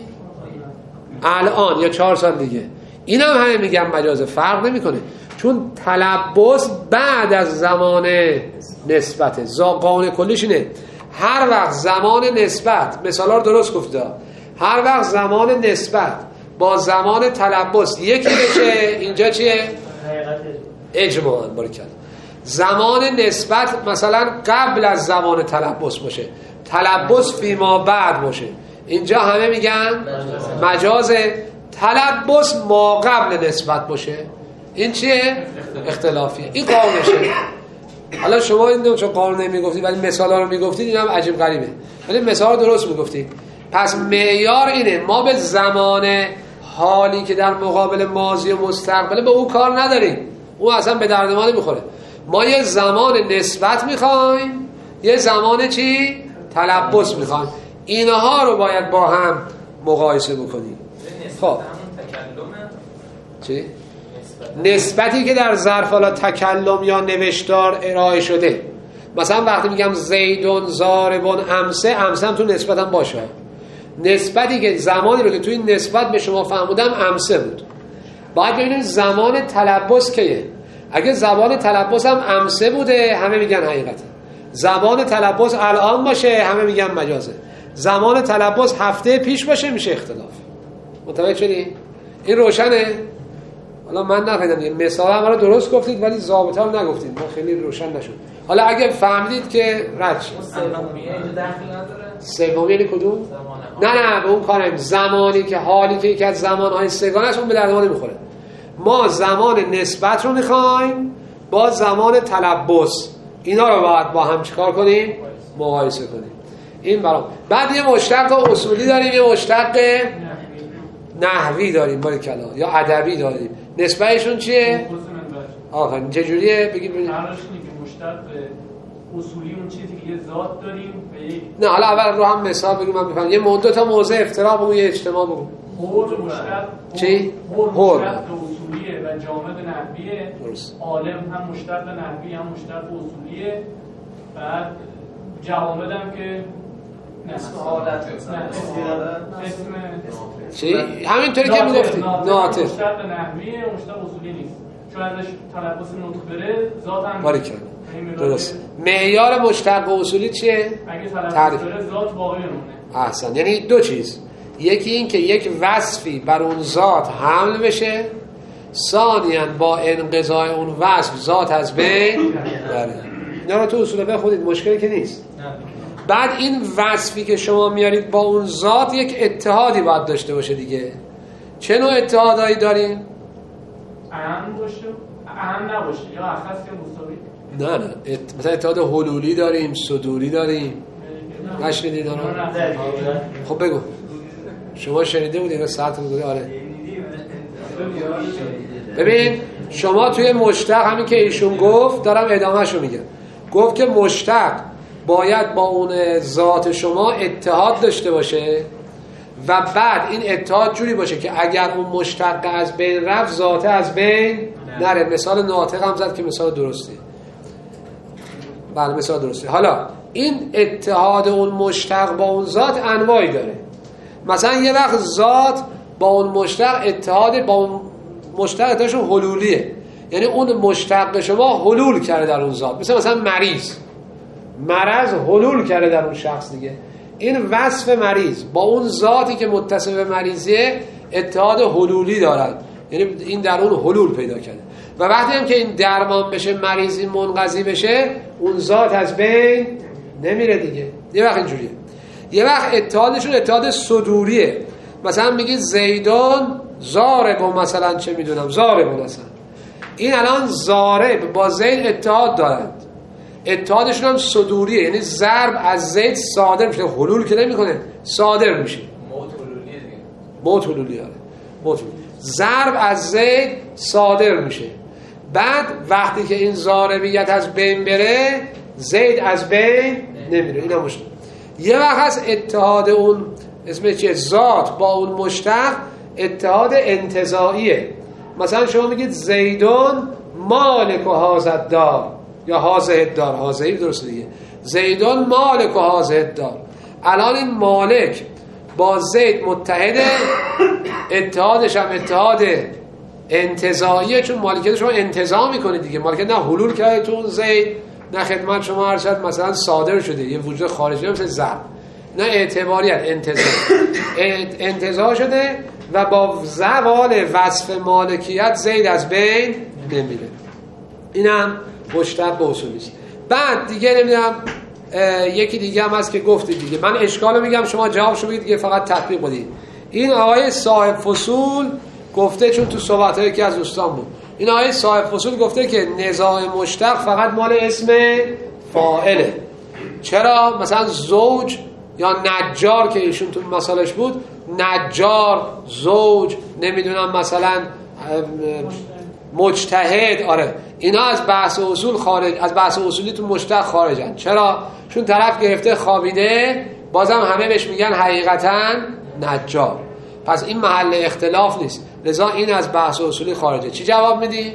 الان یا چهار سال دیگه. این هم همه میگن مجازه، فرق نمیکنه چون تلبس بعد از زمان نسبته. قانون کلیش اینه هر وقت زمان نسبت، مثالا رو درست گفته، هر وقت زمان نسبت با زمان تلبس یکی بشه اینجا چیه؟ اجماعاً باریکلا. زمان نسبت مثلا قبل از زمان تلبس باشه، تلبس فیما بعد باشه، اینجا همه میگن مجازه. تلبس ما قبل نسبت باشه این چیه؟ اختلافیه. این قانونشه. حالا شما این چون قانون نمیگفتید ولی مثالا رو میگفتید این هم عجیب غریبه، ولی مثال رو درست میگفتید. پس معیار اینه ما به زمان حالی که در مقابل ماضی و مستقبله به اون کار نداریم، اون اصلا به درد ما نمیخوره. ما یه زمان نسبت میخوایم، یه زمان چی؟ تلبس میخوایم. اینها رو باید با هم مقایسه بکنیم. خب چی؟ نسبتی که در ظرف حالا تکلم یا نوشتار ارائه شده، مثلا وقتی میگم زیدون ضاربون امسه، امسه هم تو نسبتم باشه. نسبتی که زمانی رو که توی نسبت به شما فهمودم امسه بود، باید ببینیم زمان تلبس کیه. اگه زمان تلبس هم امسه بوده همه میگن حقیقته، زمان تلبس الان باشه همه میگن مجازه، زمان تلبس هفته پیش باشه میشه اختلاف. متوجه شدی؟ این روشنه؟ حالا من نفهمیدم یه مثال هم رو درست گفتید ولی ضابطه رو نگفتید، ما خیلی روشن نشد. حالا اگه فهمیدید که رد شد. سومیه اینجا دخل نداره؟ سومیه یعنی کدوم؟ نه نه به اون کارم. زمانی که حالی که یکی از زمانهای سگانه است اون به درد ما نمیخوره. ما زمان نسبت رو میخوایم با زمان تلبس، اینا رو باید با هم چیکار کنیم؟ مقایسه کنیم. این برام. بعد یه مشتق اصولی داریم، یه مشتق نحوی داریم باریکلا، یا ادبی داریم. نسبتشون چیه؟ آفرین. چجوریه؟ بگید ببینید. قرارش اینه که مشتق اصولی اون چیزی که یه ذات داریم به یک، نه حالا اول رو هم مثال بگیم من بفهمم. یه دو تا موضع افتراق بگو، یه اجتماع بگو. هور مشتق چی؟ هور مشتق اصولیه و جامد نحویه. درست. عالم هم مشتق نحوی هم مشتق اصولیه. بعد جوامد هم که اسم حالت اسم چی؟ همینطوری که میگفتید ناطق مشتق نحویه و مشتق اصولی نیست، چون ازش تلبس نطق بره ذات هم باریکلا. درست. معیار مشتق و اصولی چیه؟ اگه تلبس بره ذات باقی میمونه. احسن. یعنی دو چیز، یکی این که یک وصفی بر اون ذات حمل بشه، ثانیاً با انقضای اون وصف ذات از بین بره. اینا رو تو اصول به خودید مشکلی که نیست. بعد این وصفی که شما میارید با اون ذات یک اتحادی باید داشته باشه دیگه. چه نوع اتحادایی داریم؟ اهم باشه، اهم نباشه، یا اخص یا مساوی. نه نه ات... مثلا اتحاد حلولی داریم، صدوری داریم. نشنیدید آنها؟ خب بگو. شما شنیده بودید ساعت بودید؟ آره. ببین شما توی مشتق همین که ایشون گفت دارم ادامهشو میگم، گفت که مشتق باید با اون ذات شما اتحاد داشته باشه و بعد این اتحاد جوری باشه که اگر اون مشتق از بین رفت ذات از بین نره. مثال ناطق هم زد که مثال درسته. بله مثال درسته. حالا این اتحاد اون مشتق با اون ذات انواعی داره. مثلا یه وقت ذات با اون مشتق اتحاد با اون مشتق اتحادشون حلولیه، یعنی اون مشتق شما حلول کرده در اون ذات. مثلا مثلا مریض، مرض حلول کرده در اون شخص دیگه. این وصف مریض با اون ذاتی که متصل به مریضیه اتحاد حلولی دارد، یعنی این در اون حلول پیدا کرده. و وقتی هم که این درمان بشه، مریضی منقضی بشه، اون ذات از بین نمیره دیگه. یه وقت اینجوریه. یه وقت اتحادشون اتحاد صدوریه. مثلا میگید زیدان ضارب، مثلا چه میدونم ضارب، مثلا این الان ضارب با زید اتحاد دارند، اتحادشون هم صدوریه، یعنی ضرب از زید صادر میشه، حلول که نمیکنه، صادر میشه. موت حلولیه دیگه. موت حلولی آره. موت حلولی. ضرب از زید صادر میشه. بعد وقتی که این ضاربیت از بین بره زید از بین نمیره. اینا مشتق. یه وقت هست اتحاد اون اسمش چیه؟ ذات با اون مشتق اتحاد انتزاعیه. مثلا شما میگید زیدون مالک و حاضر دار یا حاضر دار، حاضری درست دیگه. زیدون مالک و حاضر دار. الان این مالک با زید متحده، اتحادش هم اتحاد انتزاعیه، چون مالکیت شما انتزاع میکنه دیگه. مالکیت نه حلول کرده تو اون زید، نه خدمت شما ارشد مثلا صادر شده یه وجود خارجی مثل ضرب، نه اعتباریت انتزاع انتزاع شده و با زوال وصف مالکیت زید از بین نمیره. اینم مشتق به اصولی است. بعد دیگه نمیدونم یکی دیگه هم هست که گفتید دیگه، من اشکالو میگم شما جوابشو بگید دیگه، فقط تطبیق بدید. این آقای صاحب فصول گفته، چون تو صحبت‌های که از دوستان بود، این آقای صاحب فصول گفته که نزاع مشتق فقط مال اسم فاعله. چرا؟ مثلا زوج یا نجار که ایشون تو مثالش بود، نجار، زوج، نمیدونم مثلا مجتهد، آره اینا از بحث اصول خارج، از بحث اصولی تو مشتق خارجن. چرا؟ چون طرف گرفته خوابیده، بازم همه بهش میگن حقیقتا نجار، پس این محل اختلاف نیست، لذا این از بحث اصولی خارجه. چی جواب میدی؟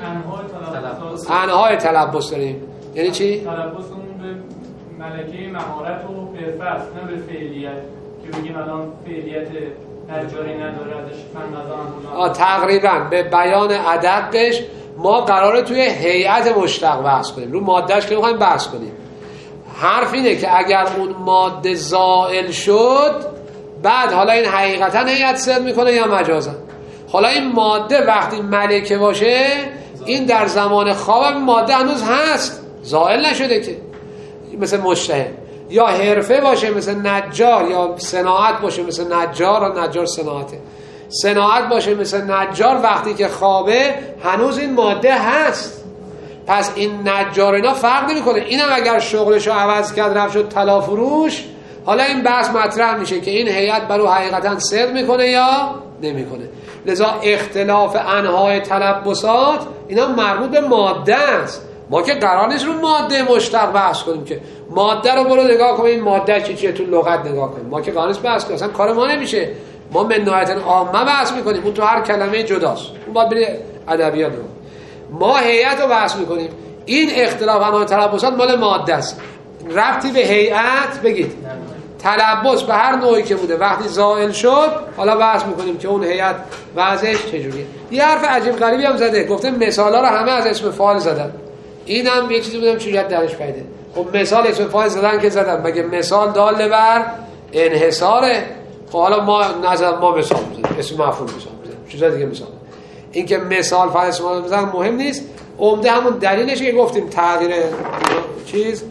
انهای تلبس داریم. یعنی چی؟ تلبس اون به ملکه مهارت و حرفه است، نه به فعلیت که بگیم الان فعلیت نجاری نداره ازش من نظرم. آه تقریبا به بیان ادقش ما قراره توی هیئت مشتق بحث کنیم، رو مادهش که میخوایم بحث کنیم. حرف اینه که اگر اون ماده زائل شد، بعد حالا این حقیقتا هیئت صدق میکنه یا مجازا. حالا این ماده وقتی ملکه باشه، این در زمان خواب ماده هنوز هست، زائل نشده که، مثل مجتهد. یا حرفه باشه مثل نجار، یا صناعت باشه مثل نجار، و نجار صناعته. صناعت باشه مثل نجار، وقتی که خوابه هنوز این ماده هست، پس این نجار اینا فرق نمیکنه. اینم اگر شغلشو عوض کرد رفت شد طلا فروش، حالا این بحث مطرح میشه که این هیئت برو حقیقتا صدق میکنه یا نمیکنه. لذا اختلاف انواع تلبسات اینا مربوط به ماده است. ما که قرار نیست رو ماده مشتق بحث کنیم که ماده رو برو نگاه کنیم این ماده چی چیه تو لغت نگاه کنیم. ما که قرار نیست بحث کنیم، اصلا کار ما نمیشه. ما من نهایتا عامه بحث میکنیم، اون تو هر کلمه جداست، اون باید بری ادبیات رو. ما هیئت رو بحث میکنیم. این اختلاف انواع تلبسات مال ماده است، ربطی به هیئت بگید تلبس به هر نوعی که بوده وقتی زائل شد، حالا بحث میکنیم که اون هیئت وضعش چجوریه. یه حرف عجیب غریبی هم زده، گفته مثالا رو همه از اسم فاعل زدن. اینم یه چیزی بودم چجوریت درش پیده. خب مثال اسم فاعل زدن که زدن، مگه مثال دال بر انحصاره؟ خب حالا ما نظر ما مثال بزنیم، اسم مفعول مثال بزنیم، چیزا دیگه مثال. این که مثال فاعل اسم فاعل بزنن مهم نیست، عمده همون دلیلش که گفتیم تغییر چیز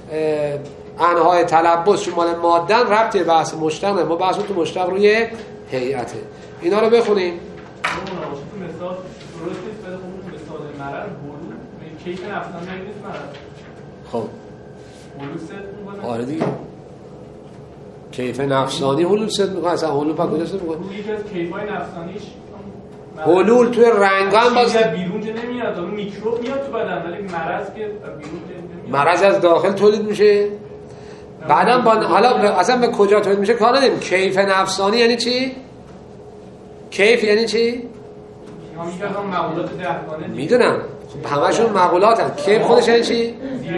انهای تلبس شمال مادن ربط بحث مشتق، ما بحث تو مشتق روی هیئته. اینا رو بخونیم. مثال درست نیست، بده خودمون مثال مرر بولو کیف نفسانی نیست مرر. خب بولو ست میکنه. آره دیگه کیف نفسانی حلول ست میکنه، اصلا حلول پا کجا ست میکنه؟ یکی از کیفای نفسانیش حلول توی رنگا هم باز بیرون که نمیاد، اون میکروب میاد تو بدن، ولی مرض که بیرون نمیاد. مرض از داخل تولید میشه. بعدم با حالا اصلا به کجا تولید میشه کار نداریم. کیف نفسانی یعنی چی؟ کیف یعنی چی؟ میدونم همشون مقولاتن. کیف خودش یعنی چی؟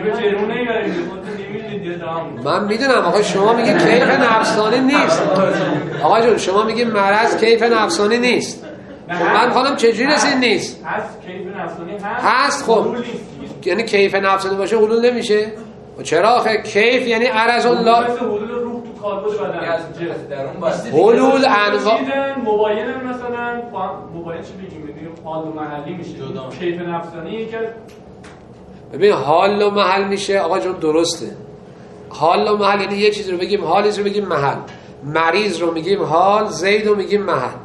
من میدونم آقا، شما میگی کیف نفسانی نیست. آقا جون شما میگی مرض کیف نفسانی نیست. خب من خواهم چجوری رسید نیست؟ هست کیف نفسانی هست. هست خب یعنی کیف نفسانی باشه حلول نمیشه؟ چرا آخه کیف یعنی عرض الله حلول روح تو کالبد بدن از درون باستی حلول انواع مباین مثلا مباین چی بگیم بگیم حال و محلی میشه. کیف نفسانی یک ببین حال و محل میشه. آقا جون درسته، حال و محل یعنی یه چیز رو بگیم حال، رو بگیم محل. مریض رو میگیم حال، زید رو میگیم محل.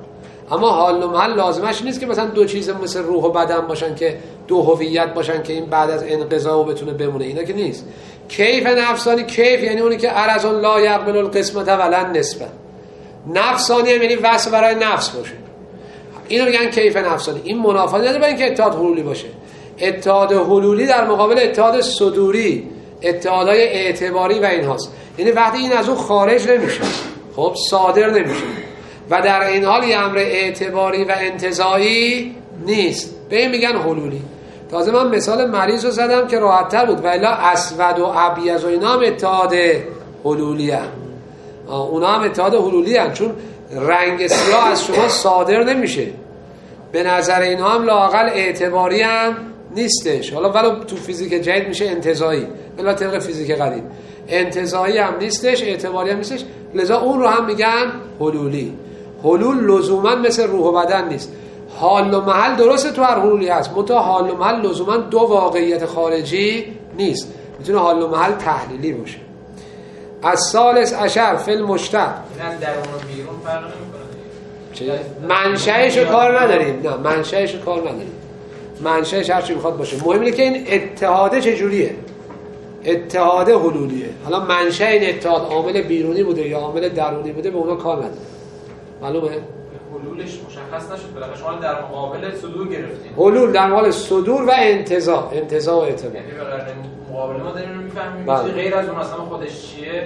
اما حال و محل لازمش نیست که مثلا دو چیز مثل روح و بدن باشن که دو هویت باشن که این بعد از انقضا بتونه بمونه. اینا که نیست. کیف نفسانی، کیف یعنی اونی که ارزون لا یقبل القسمت ولا نسبه. نفسانی یعنی وصف برای نفس باشه، اینو میگن کیف نفسانی. این منافات نداره با اینکه اتحاد حلولی باشه. اتحاد حلولی در مقابل اتحاد صدوری، اتحادهای اعتباری و اینهاست. یعنی وقتی این از اون خارج نمیشه، خب صادر نمیشه و در این حال یه امر اعتباری و انتزاعی نیست، به این میگن حلولی. تازه من مثال مریض رو زدم که راحت‌تر بود، ولی اسود و ابیض و اینا هم اتحاد حلولی هم. اونا هم اتحاد حلولی هم، چون رنگ سیاه از شما صادر نمیشه، به نظر اینا هم لااقل اعتباری هم نیستش. حالا ولو تو فیزیک جدید میشه انتزاعی، بلا طبق فیزیک قدیم انتزاعی هم نیستش، اعتباری هم نیستش، لذا اون رو هم میگن حلولی. حلول لزوما مثل روح و بدن نیست. حال و محل درسته تو هر حلولی هست، منتها حال و محل لزوما دو واقعیت خارجی نیست، میتونه حال و محل تحلیلی باشه. از ثالث عشر فی المشتق، نه درون و بیرون فرق نمیکنه. منشأش کار نداریم، نه منشأش کار نداریم، منشأش هر چی میخواد باشه. مهم اینه که این اتحاد چجوریه، اتحاد حلولیه. حالا منشأ این اتحاد عامل بیرونی بوده یا عامل درونی بوده به اونا کار نداره. معلومه؟ حلولش مشخص نشد، بالاخره شما در مقابل صدور گرفتید. حلول در مقابل صدور و انتزاع، انتزاع و اعتبار. یعنی بالاخره مقابل ما داریم رو میفهمیم غیر از اون اصلا خودش چیه؟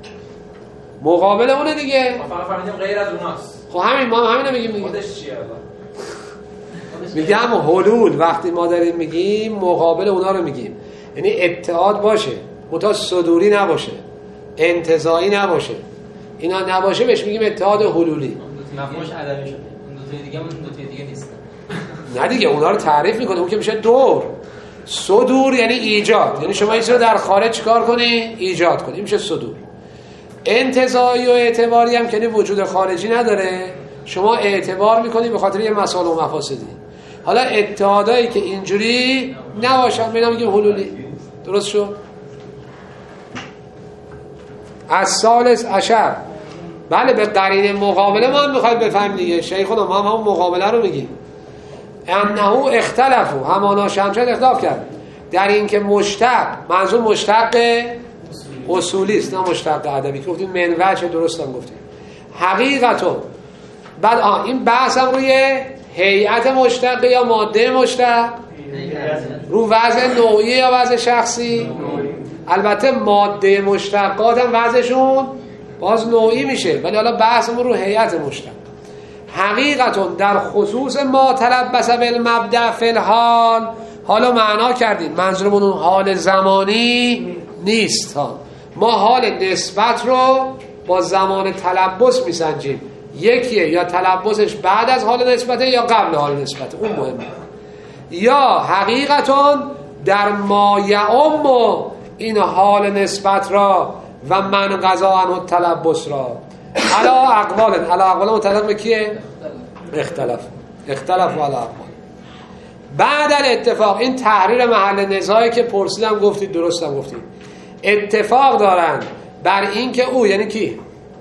مقابل اونه دیگه. ما فقط فهمیدیم غیر از اوناست. خب همین ما هم همین میگیم دیگه. خودش چیه الان؟ میگم حلول وقتی ما داریم میگیم مقابل اونا رو میگیم، یعنی اتحاد باشه متا صدوری نباشه، انتزاعی نباشه، اینا نباشه بهش میگیم اتحاد حلولی. مفهومش ادبی شده. اون دو تا دیگه اون دو تا دیگه نیستن. نه دیگه اونا رو تعریف میکنه، اون که میشه دور. صدور یعنی ایجاد، یعنی شما این رو در خارج چیکار کنی؟ ایجاد کنی، این میشه صدور. انتزاعی و اعتباری هم که وجود خارجی نداره، شما اعتبار میکنی به خاطر یه مسائل و مفاسدی. حالا اتحادایی که اینجوری نباشن به اینا میگیم حلولی. درست شد؟ از ثالث عشر، بله به قرینه مقابله ما هم میخوایم بفهمیم دیگه. شیخونا ما هم همون مقابله رو میگیم. انه اختلفو، همانا شمشد اختلاف کرد در این که مشتق، منظور مشتق اصولی است نه مشتق ادبی که گفتیم من وجه، درست هم گفتیم حقیقتو. بعد آه این بحث هم روی هیئت مشتق یا ماده مشتق، رو وضع نوعی یا وضع شخصی. البته ماده مشتقات هم وضعشون باز نوعی میشه، ولی حالا بحثمون رو هیئت مشتق. حقیقتون در خصوص ما تلبس بالمبدأ فی الحال، حالا معنا کردیم منظورمون اون حال زمانی نیست ها. ما حال نسبت رو با زمان تلبس میسنجیم، یکیه یا تلبسش بعد از حال نسبته یا قبل حال نسبته، اون مهمه. یا حقیقتون در ما یعم این حال نسبت را و من قضا عنه تلبس را علا اقوال، علا اقوال متعلق به کیه؟ اختلاف اختلاف و علا اقوال. بعد الاتفاق، این تحریر محل نزاعی که پرسیدم گفتید، درستم گفتید. اتفاق دارن بر این که او یعنی کی؟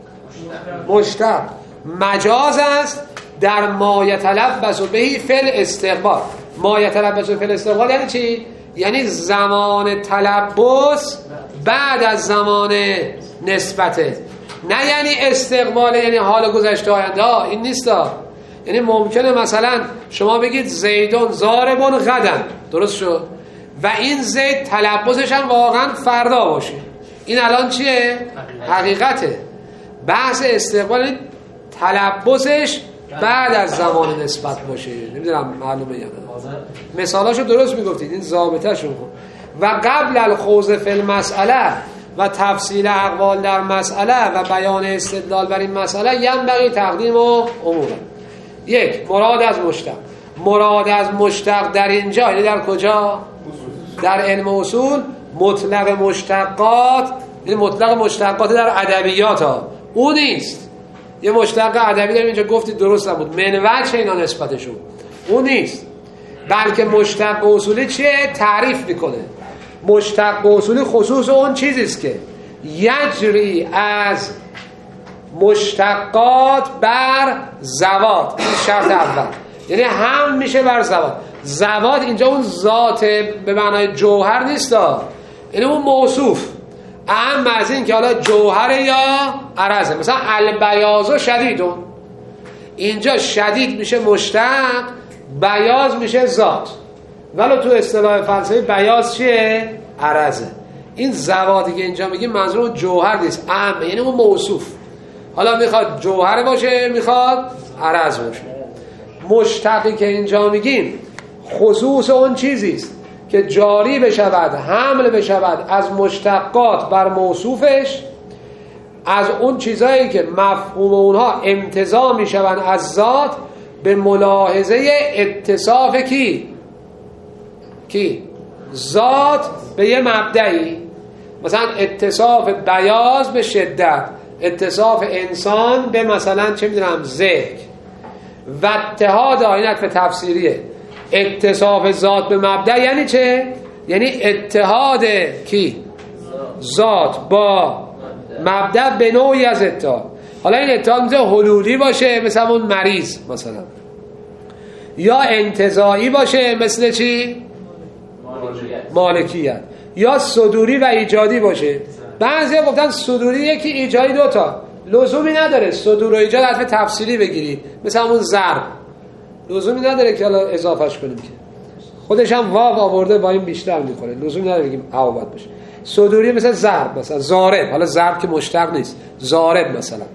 مشتق مجاز است در ما یتلبس بهی فی الاستقبال. ما یتلبس فی الاستقبال یعنی چی؟ یعنی زمان تلبس بعد از زمان نسبته، نه یعنی استقبال یعنی حال گذشته آینده. این نیستا. یعنی ممکنه مثلا شما بگید زیدون ضاربون غدن، درست شد، و این زید تلبسش هم واقعا فردا باشه. این الان چیه؟ حقیقته. بحث استقبال تلبسش بعد از زمان نسبت باشه. نمیدونم معلومه یا نه. مثالاشو درست میگفتید، این ضابطه‌شون کن. و قبل الخوض فی المسئله و تفصیل اقوال در مسئله و بیان استدلال بر این مسئله ینبغی تقدیم و امور. یک، مراد از مشتق. مراد از مشتق در اینجا یعنی در کجا؟ در علم اصول مطلق مشتقات، این مطلق مشتقات در ادبیات ها، اون نیست. یه مشتق ادبی داریم اینجا گفتید، درست هم بود، من وجه اینا نسبتشون، اون نیست. بلکه مشتق اصولی چیه؟ تعریف میکنه. مشتق اصولی خصوص اون چیزیست که یجری از مشتقات بر زوات، این شرط اول، یعنی هم میشه بر زوات. زوات اینجا اون ذات به معنای جوهر نیست، یعنی اون موصوف. اهم از این که حالا جوهر یا عرضه. مثلا البیاض و شدیدون، اینجا شدید میشه مشتق، بیاض میشه ذات. ولی تو اصطلاح فلسفی بیاض چیه؟ عرضه. این زواتی که اینجا میگیم منظور اون جوهر نیست، اهم یعنی اون موصوف. حالا میخواد جوهر باشه، میخواد عرض باشه. مشتقی که اینجا میگیم خصوص اون چیزیست که جاری بشود، حمل بشود از مشتقات بر موصوفش، از اون چیزایی که مفهوم اونها امتزاع میشوند از ذات به ملاحظه اتصاف کی؟ کی؟ ذات به یه مبدعی. مثلا اتصاف بیاض به شدت، اتصاف انسان به مثلا چه میدونم ذکر. و اتحاد این عطف تفسیریه. اتصاف ذات به مبدع یعنی چه؟ یعنی اتحاد کی؟ ذات با مبدع به نوعی از اتحاد. حالا این اتحاد میتونه حلولی باشه مثل اون مریض مثلا، یا انتزاعی باشه مثل چی؟ مالکیت. مالکیت. یا صدوری و ایجادی باشه. بعضی ها گفتن صدوری یکی، ایجادی دوتا. لزومی نداره صدور و ایجاد عطف تفسیری بگیری مثل همون ضرب، لزومی نداره که حالا اضافهش کنیم که خودش هم واو آورده با این بیشتر میخوره، لزومی نداره بگیم عوض باشه. صدوری مثل ضرب، مثلا ضارب، حالا ضرب که مشتق نیست، ضارب مثلا.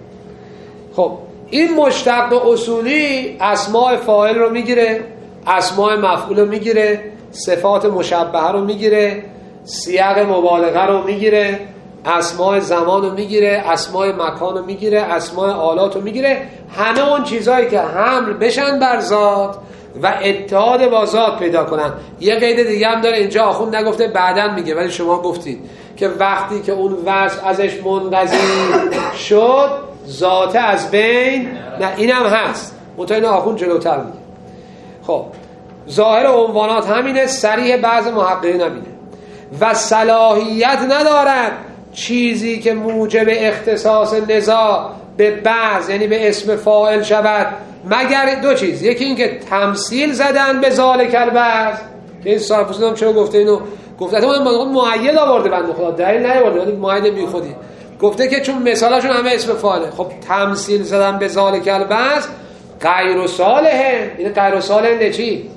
خب این مشتق اصولی اسماء فاعل رو میگیره، اسماء مفعول رو میگیره، صفات مشبهه رو میگیره، سیاق مبالغه رو میگیره، اسماء زمان رو میگیره، اسماء مکان رو میگیره، اسماء آلات رو میگیره. همه اون چیزهایی که حمل بشن بر ذات و اتحاد با ذات پیدا کنن. یه قید دیگه هم داره اینجا آخوند نگفته، بعدن میگه ولی شما گفتید که وقتی که اون وصف ازش منقضی شد ذات از بین، نه اینم هست منتها اینو آخوند جلوتر میگه. خب ظاهر عنوانات همینه، صریح بعض محققین همینه. و صلاحیت ندارد چیزی که موجب اختصاص نزاع به بعض یعنی به اسم فاعل شود مگر دو چیز. یکی این که تمثیل زدن به ذالک البعض، که این صاحب فصول هم چرا گفته اینو گفته اما مؤید آورده بنده خدا، دلیل نیاورده، ولی مؤید بی خودی گفته که چون مثالاشون همه اسم فاعله. خب تمثیل زدن به ذالک البعض غیر صالح، این غیر صالح نه چی؟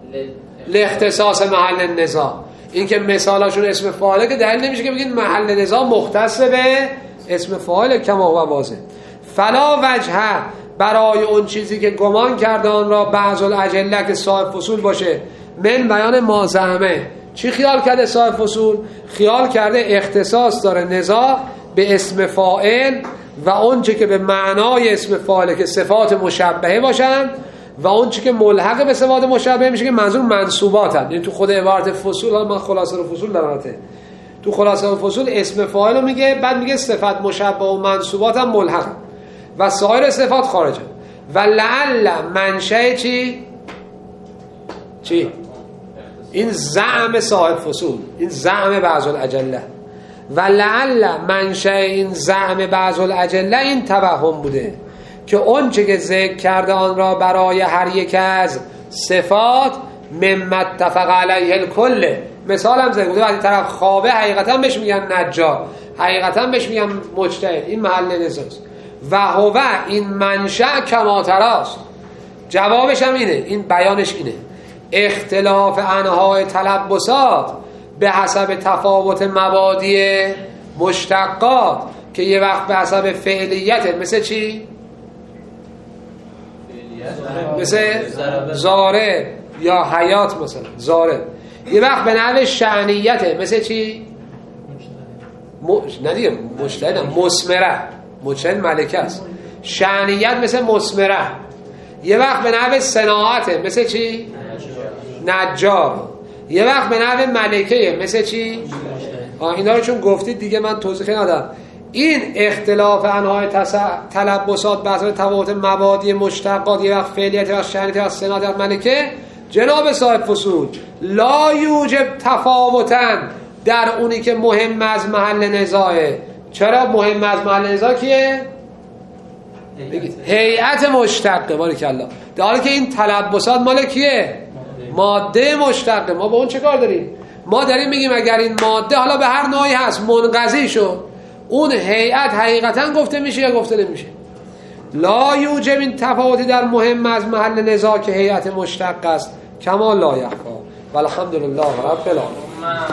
لاختصاص محل النزاع. این که مثالاشون اسم فاعله که دلیل نمیشه که بگید محل نزاع مختص به اسم فاعل کما هو واضح. فلا وجه برای اون چیزی که گمان کرده آن را بعض الاجله که صاحب فصول باشه من بیان ما زعمه. چی خیال کرده صاحب فصول؟ خیال کرده اختصاص داره نزاع به اسم فاعل و اون چی که به معنای اسم فاعل که صفات مشبهه باشن و اون چی که ملحق به صفات مشابه میشه که منظور منصوباتن. یعنی تو خود عبارت فصول، حالا من خلاصه رو فصول دارمته، تو خلاصه رو فصول اسم فاعل رو میگه، بعد میگه صفات مشابه و منصوبات هم ملحق و سایر صفات خارجه. و لعل منشأ چی؟ چی؟ این زعم صاحب فصول، این زعم بعض الاجله. و لعل منشأ این زعم بعض الاجله این توهم بوده که اون چه که ذکر کرده آن را برای هر یک از صفات ممت اتفق علیه الکل. مثال هم ذکر وقتی طرف خوابه حقیقتا بهش میگن نجار، حقیقتا بهش میگن مجتهد، این محل نزاست. و هو این منشأ کما تراست. جوابش هم اینه، این بیانش اینه، اختلاف انواع تلبسات به حسب تفاوت مبادی مشتقات که یه وقت به حسب فعلیت مثل چی؟ مثل زاره یا حیات، مثلا زاره یه وقت به نحو شأنیته مثل چی؟ مش... نه دیگه مجتهد مثمره، مجتهد ملکه است. شأنیت مثل مثمره. یه وقت به نحو صناعته مثل چی؟ نجار. یه وقت به نحو ملکه مثل چی؟ آه اینا رو چون گفتید دیگه من توضیح ندادم. این اختلاف انواع تلبسات بحث تفاوت مبادی مشتقات، یه وقت فعلیت، یه وقت شأنیت، یه وقت صنعت، یه وقت ملکه، جناب صاحب فصول لا یوجب تفاوتن در اونی که مهم از محل نزاعه. چرا مهم از محل نزاع کیه؟ بگید هیئت مشتقه. بارکالله. در حالی که این تلبسات مال کیه؟ ماده مشتقه. ما با اون چه کار داریم؟ ما داریم میگیم اگر این ماده حالا به هر نوعی هست منقضی شد، اون هیئت حقیقتا گفته میشه یا گفته نمیشه؟ لا یوجب، این تفاوتی در مهم از محل نزاع که هیئت مشتق است کما لا یخفا. والحمدلله رب العالمین.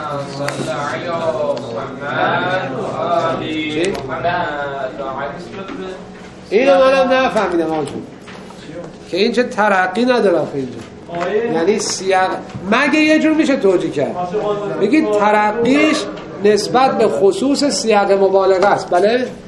اینو منم نفهمیدم آجون که این چه ترقی نداره آخه اینجا، یعنی سیاق مگه یه جور میشه توجیه کرد بگید ترقیش نسبت به خصوص سیاق مبالغه است. بله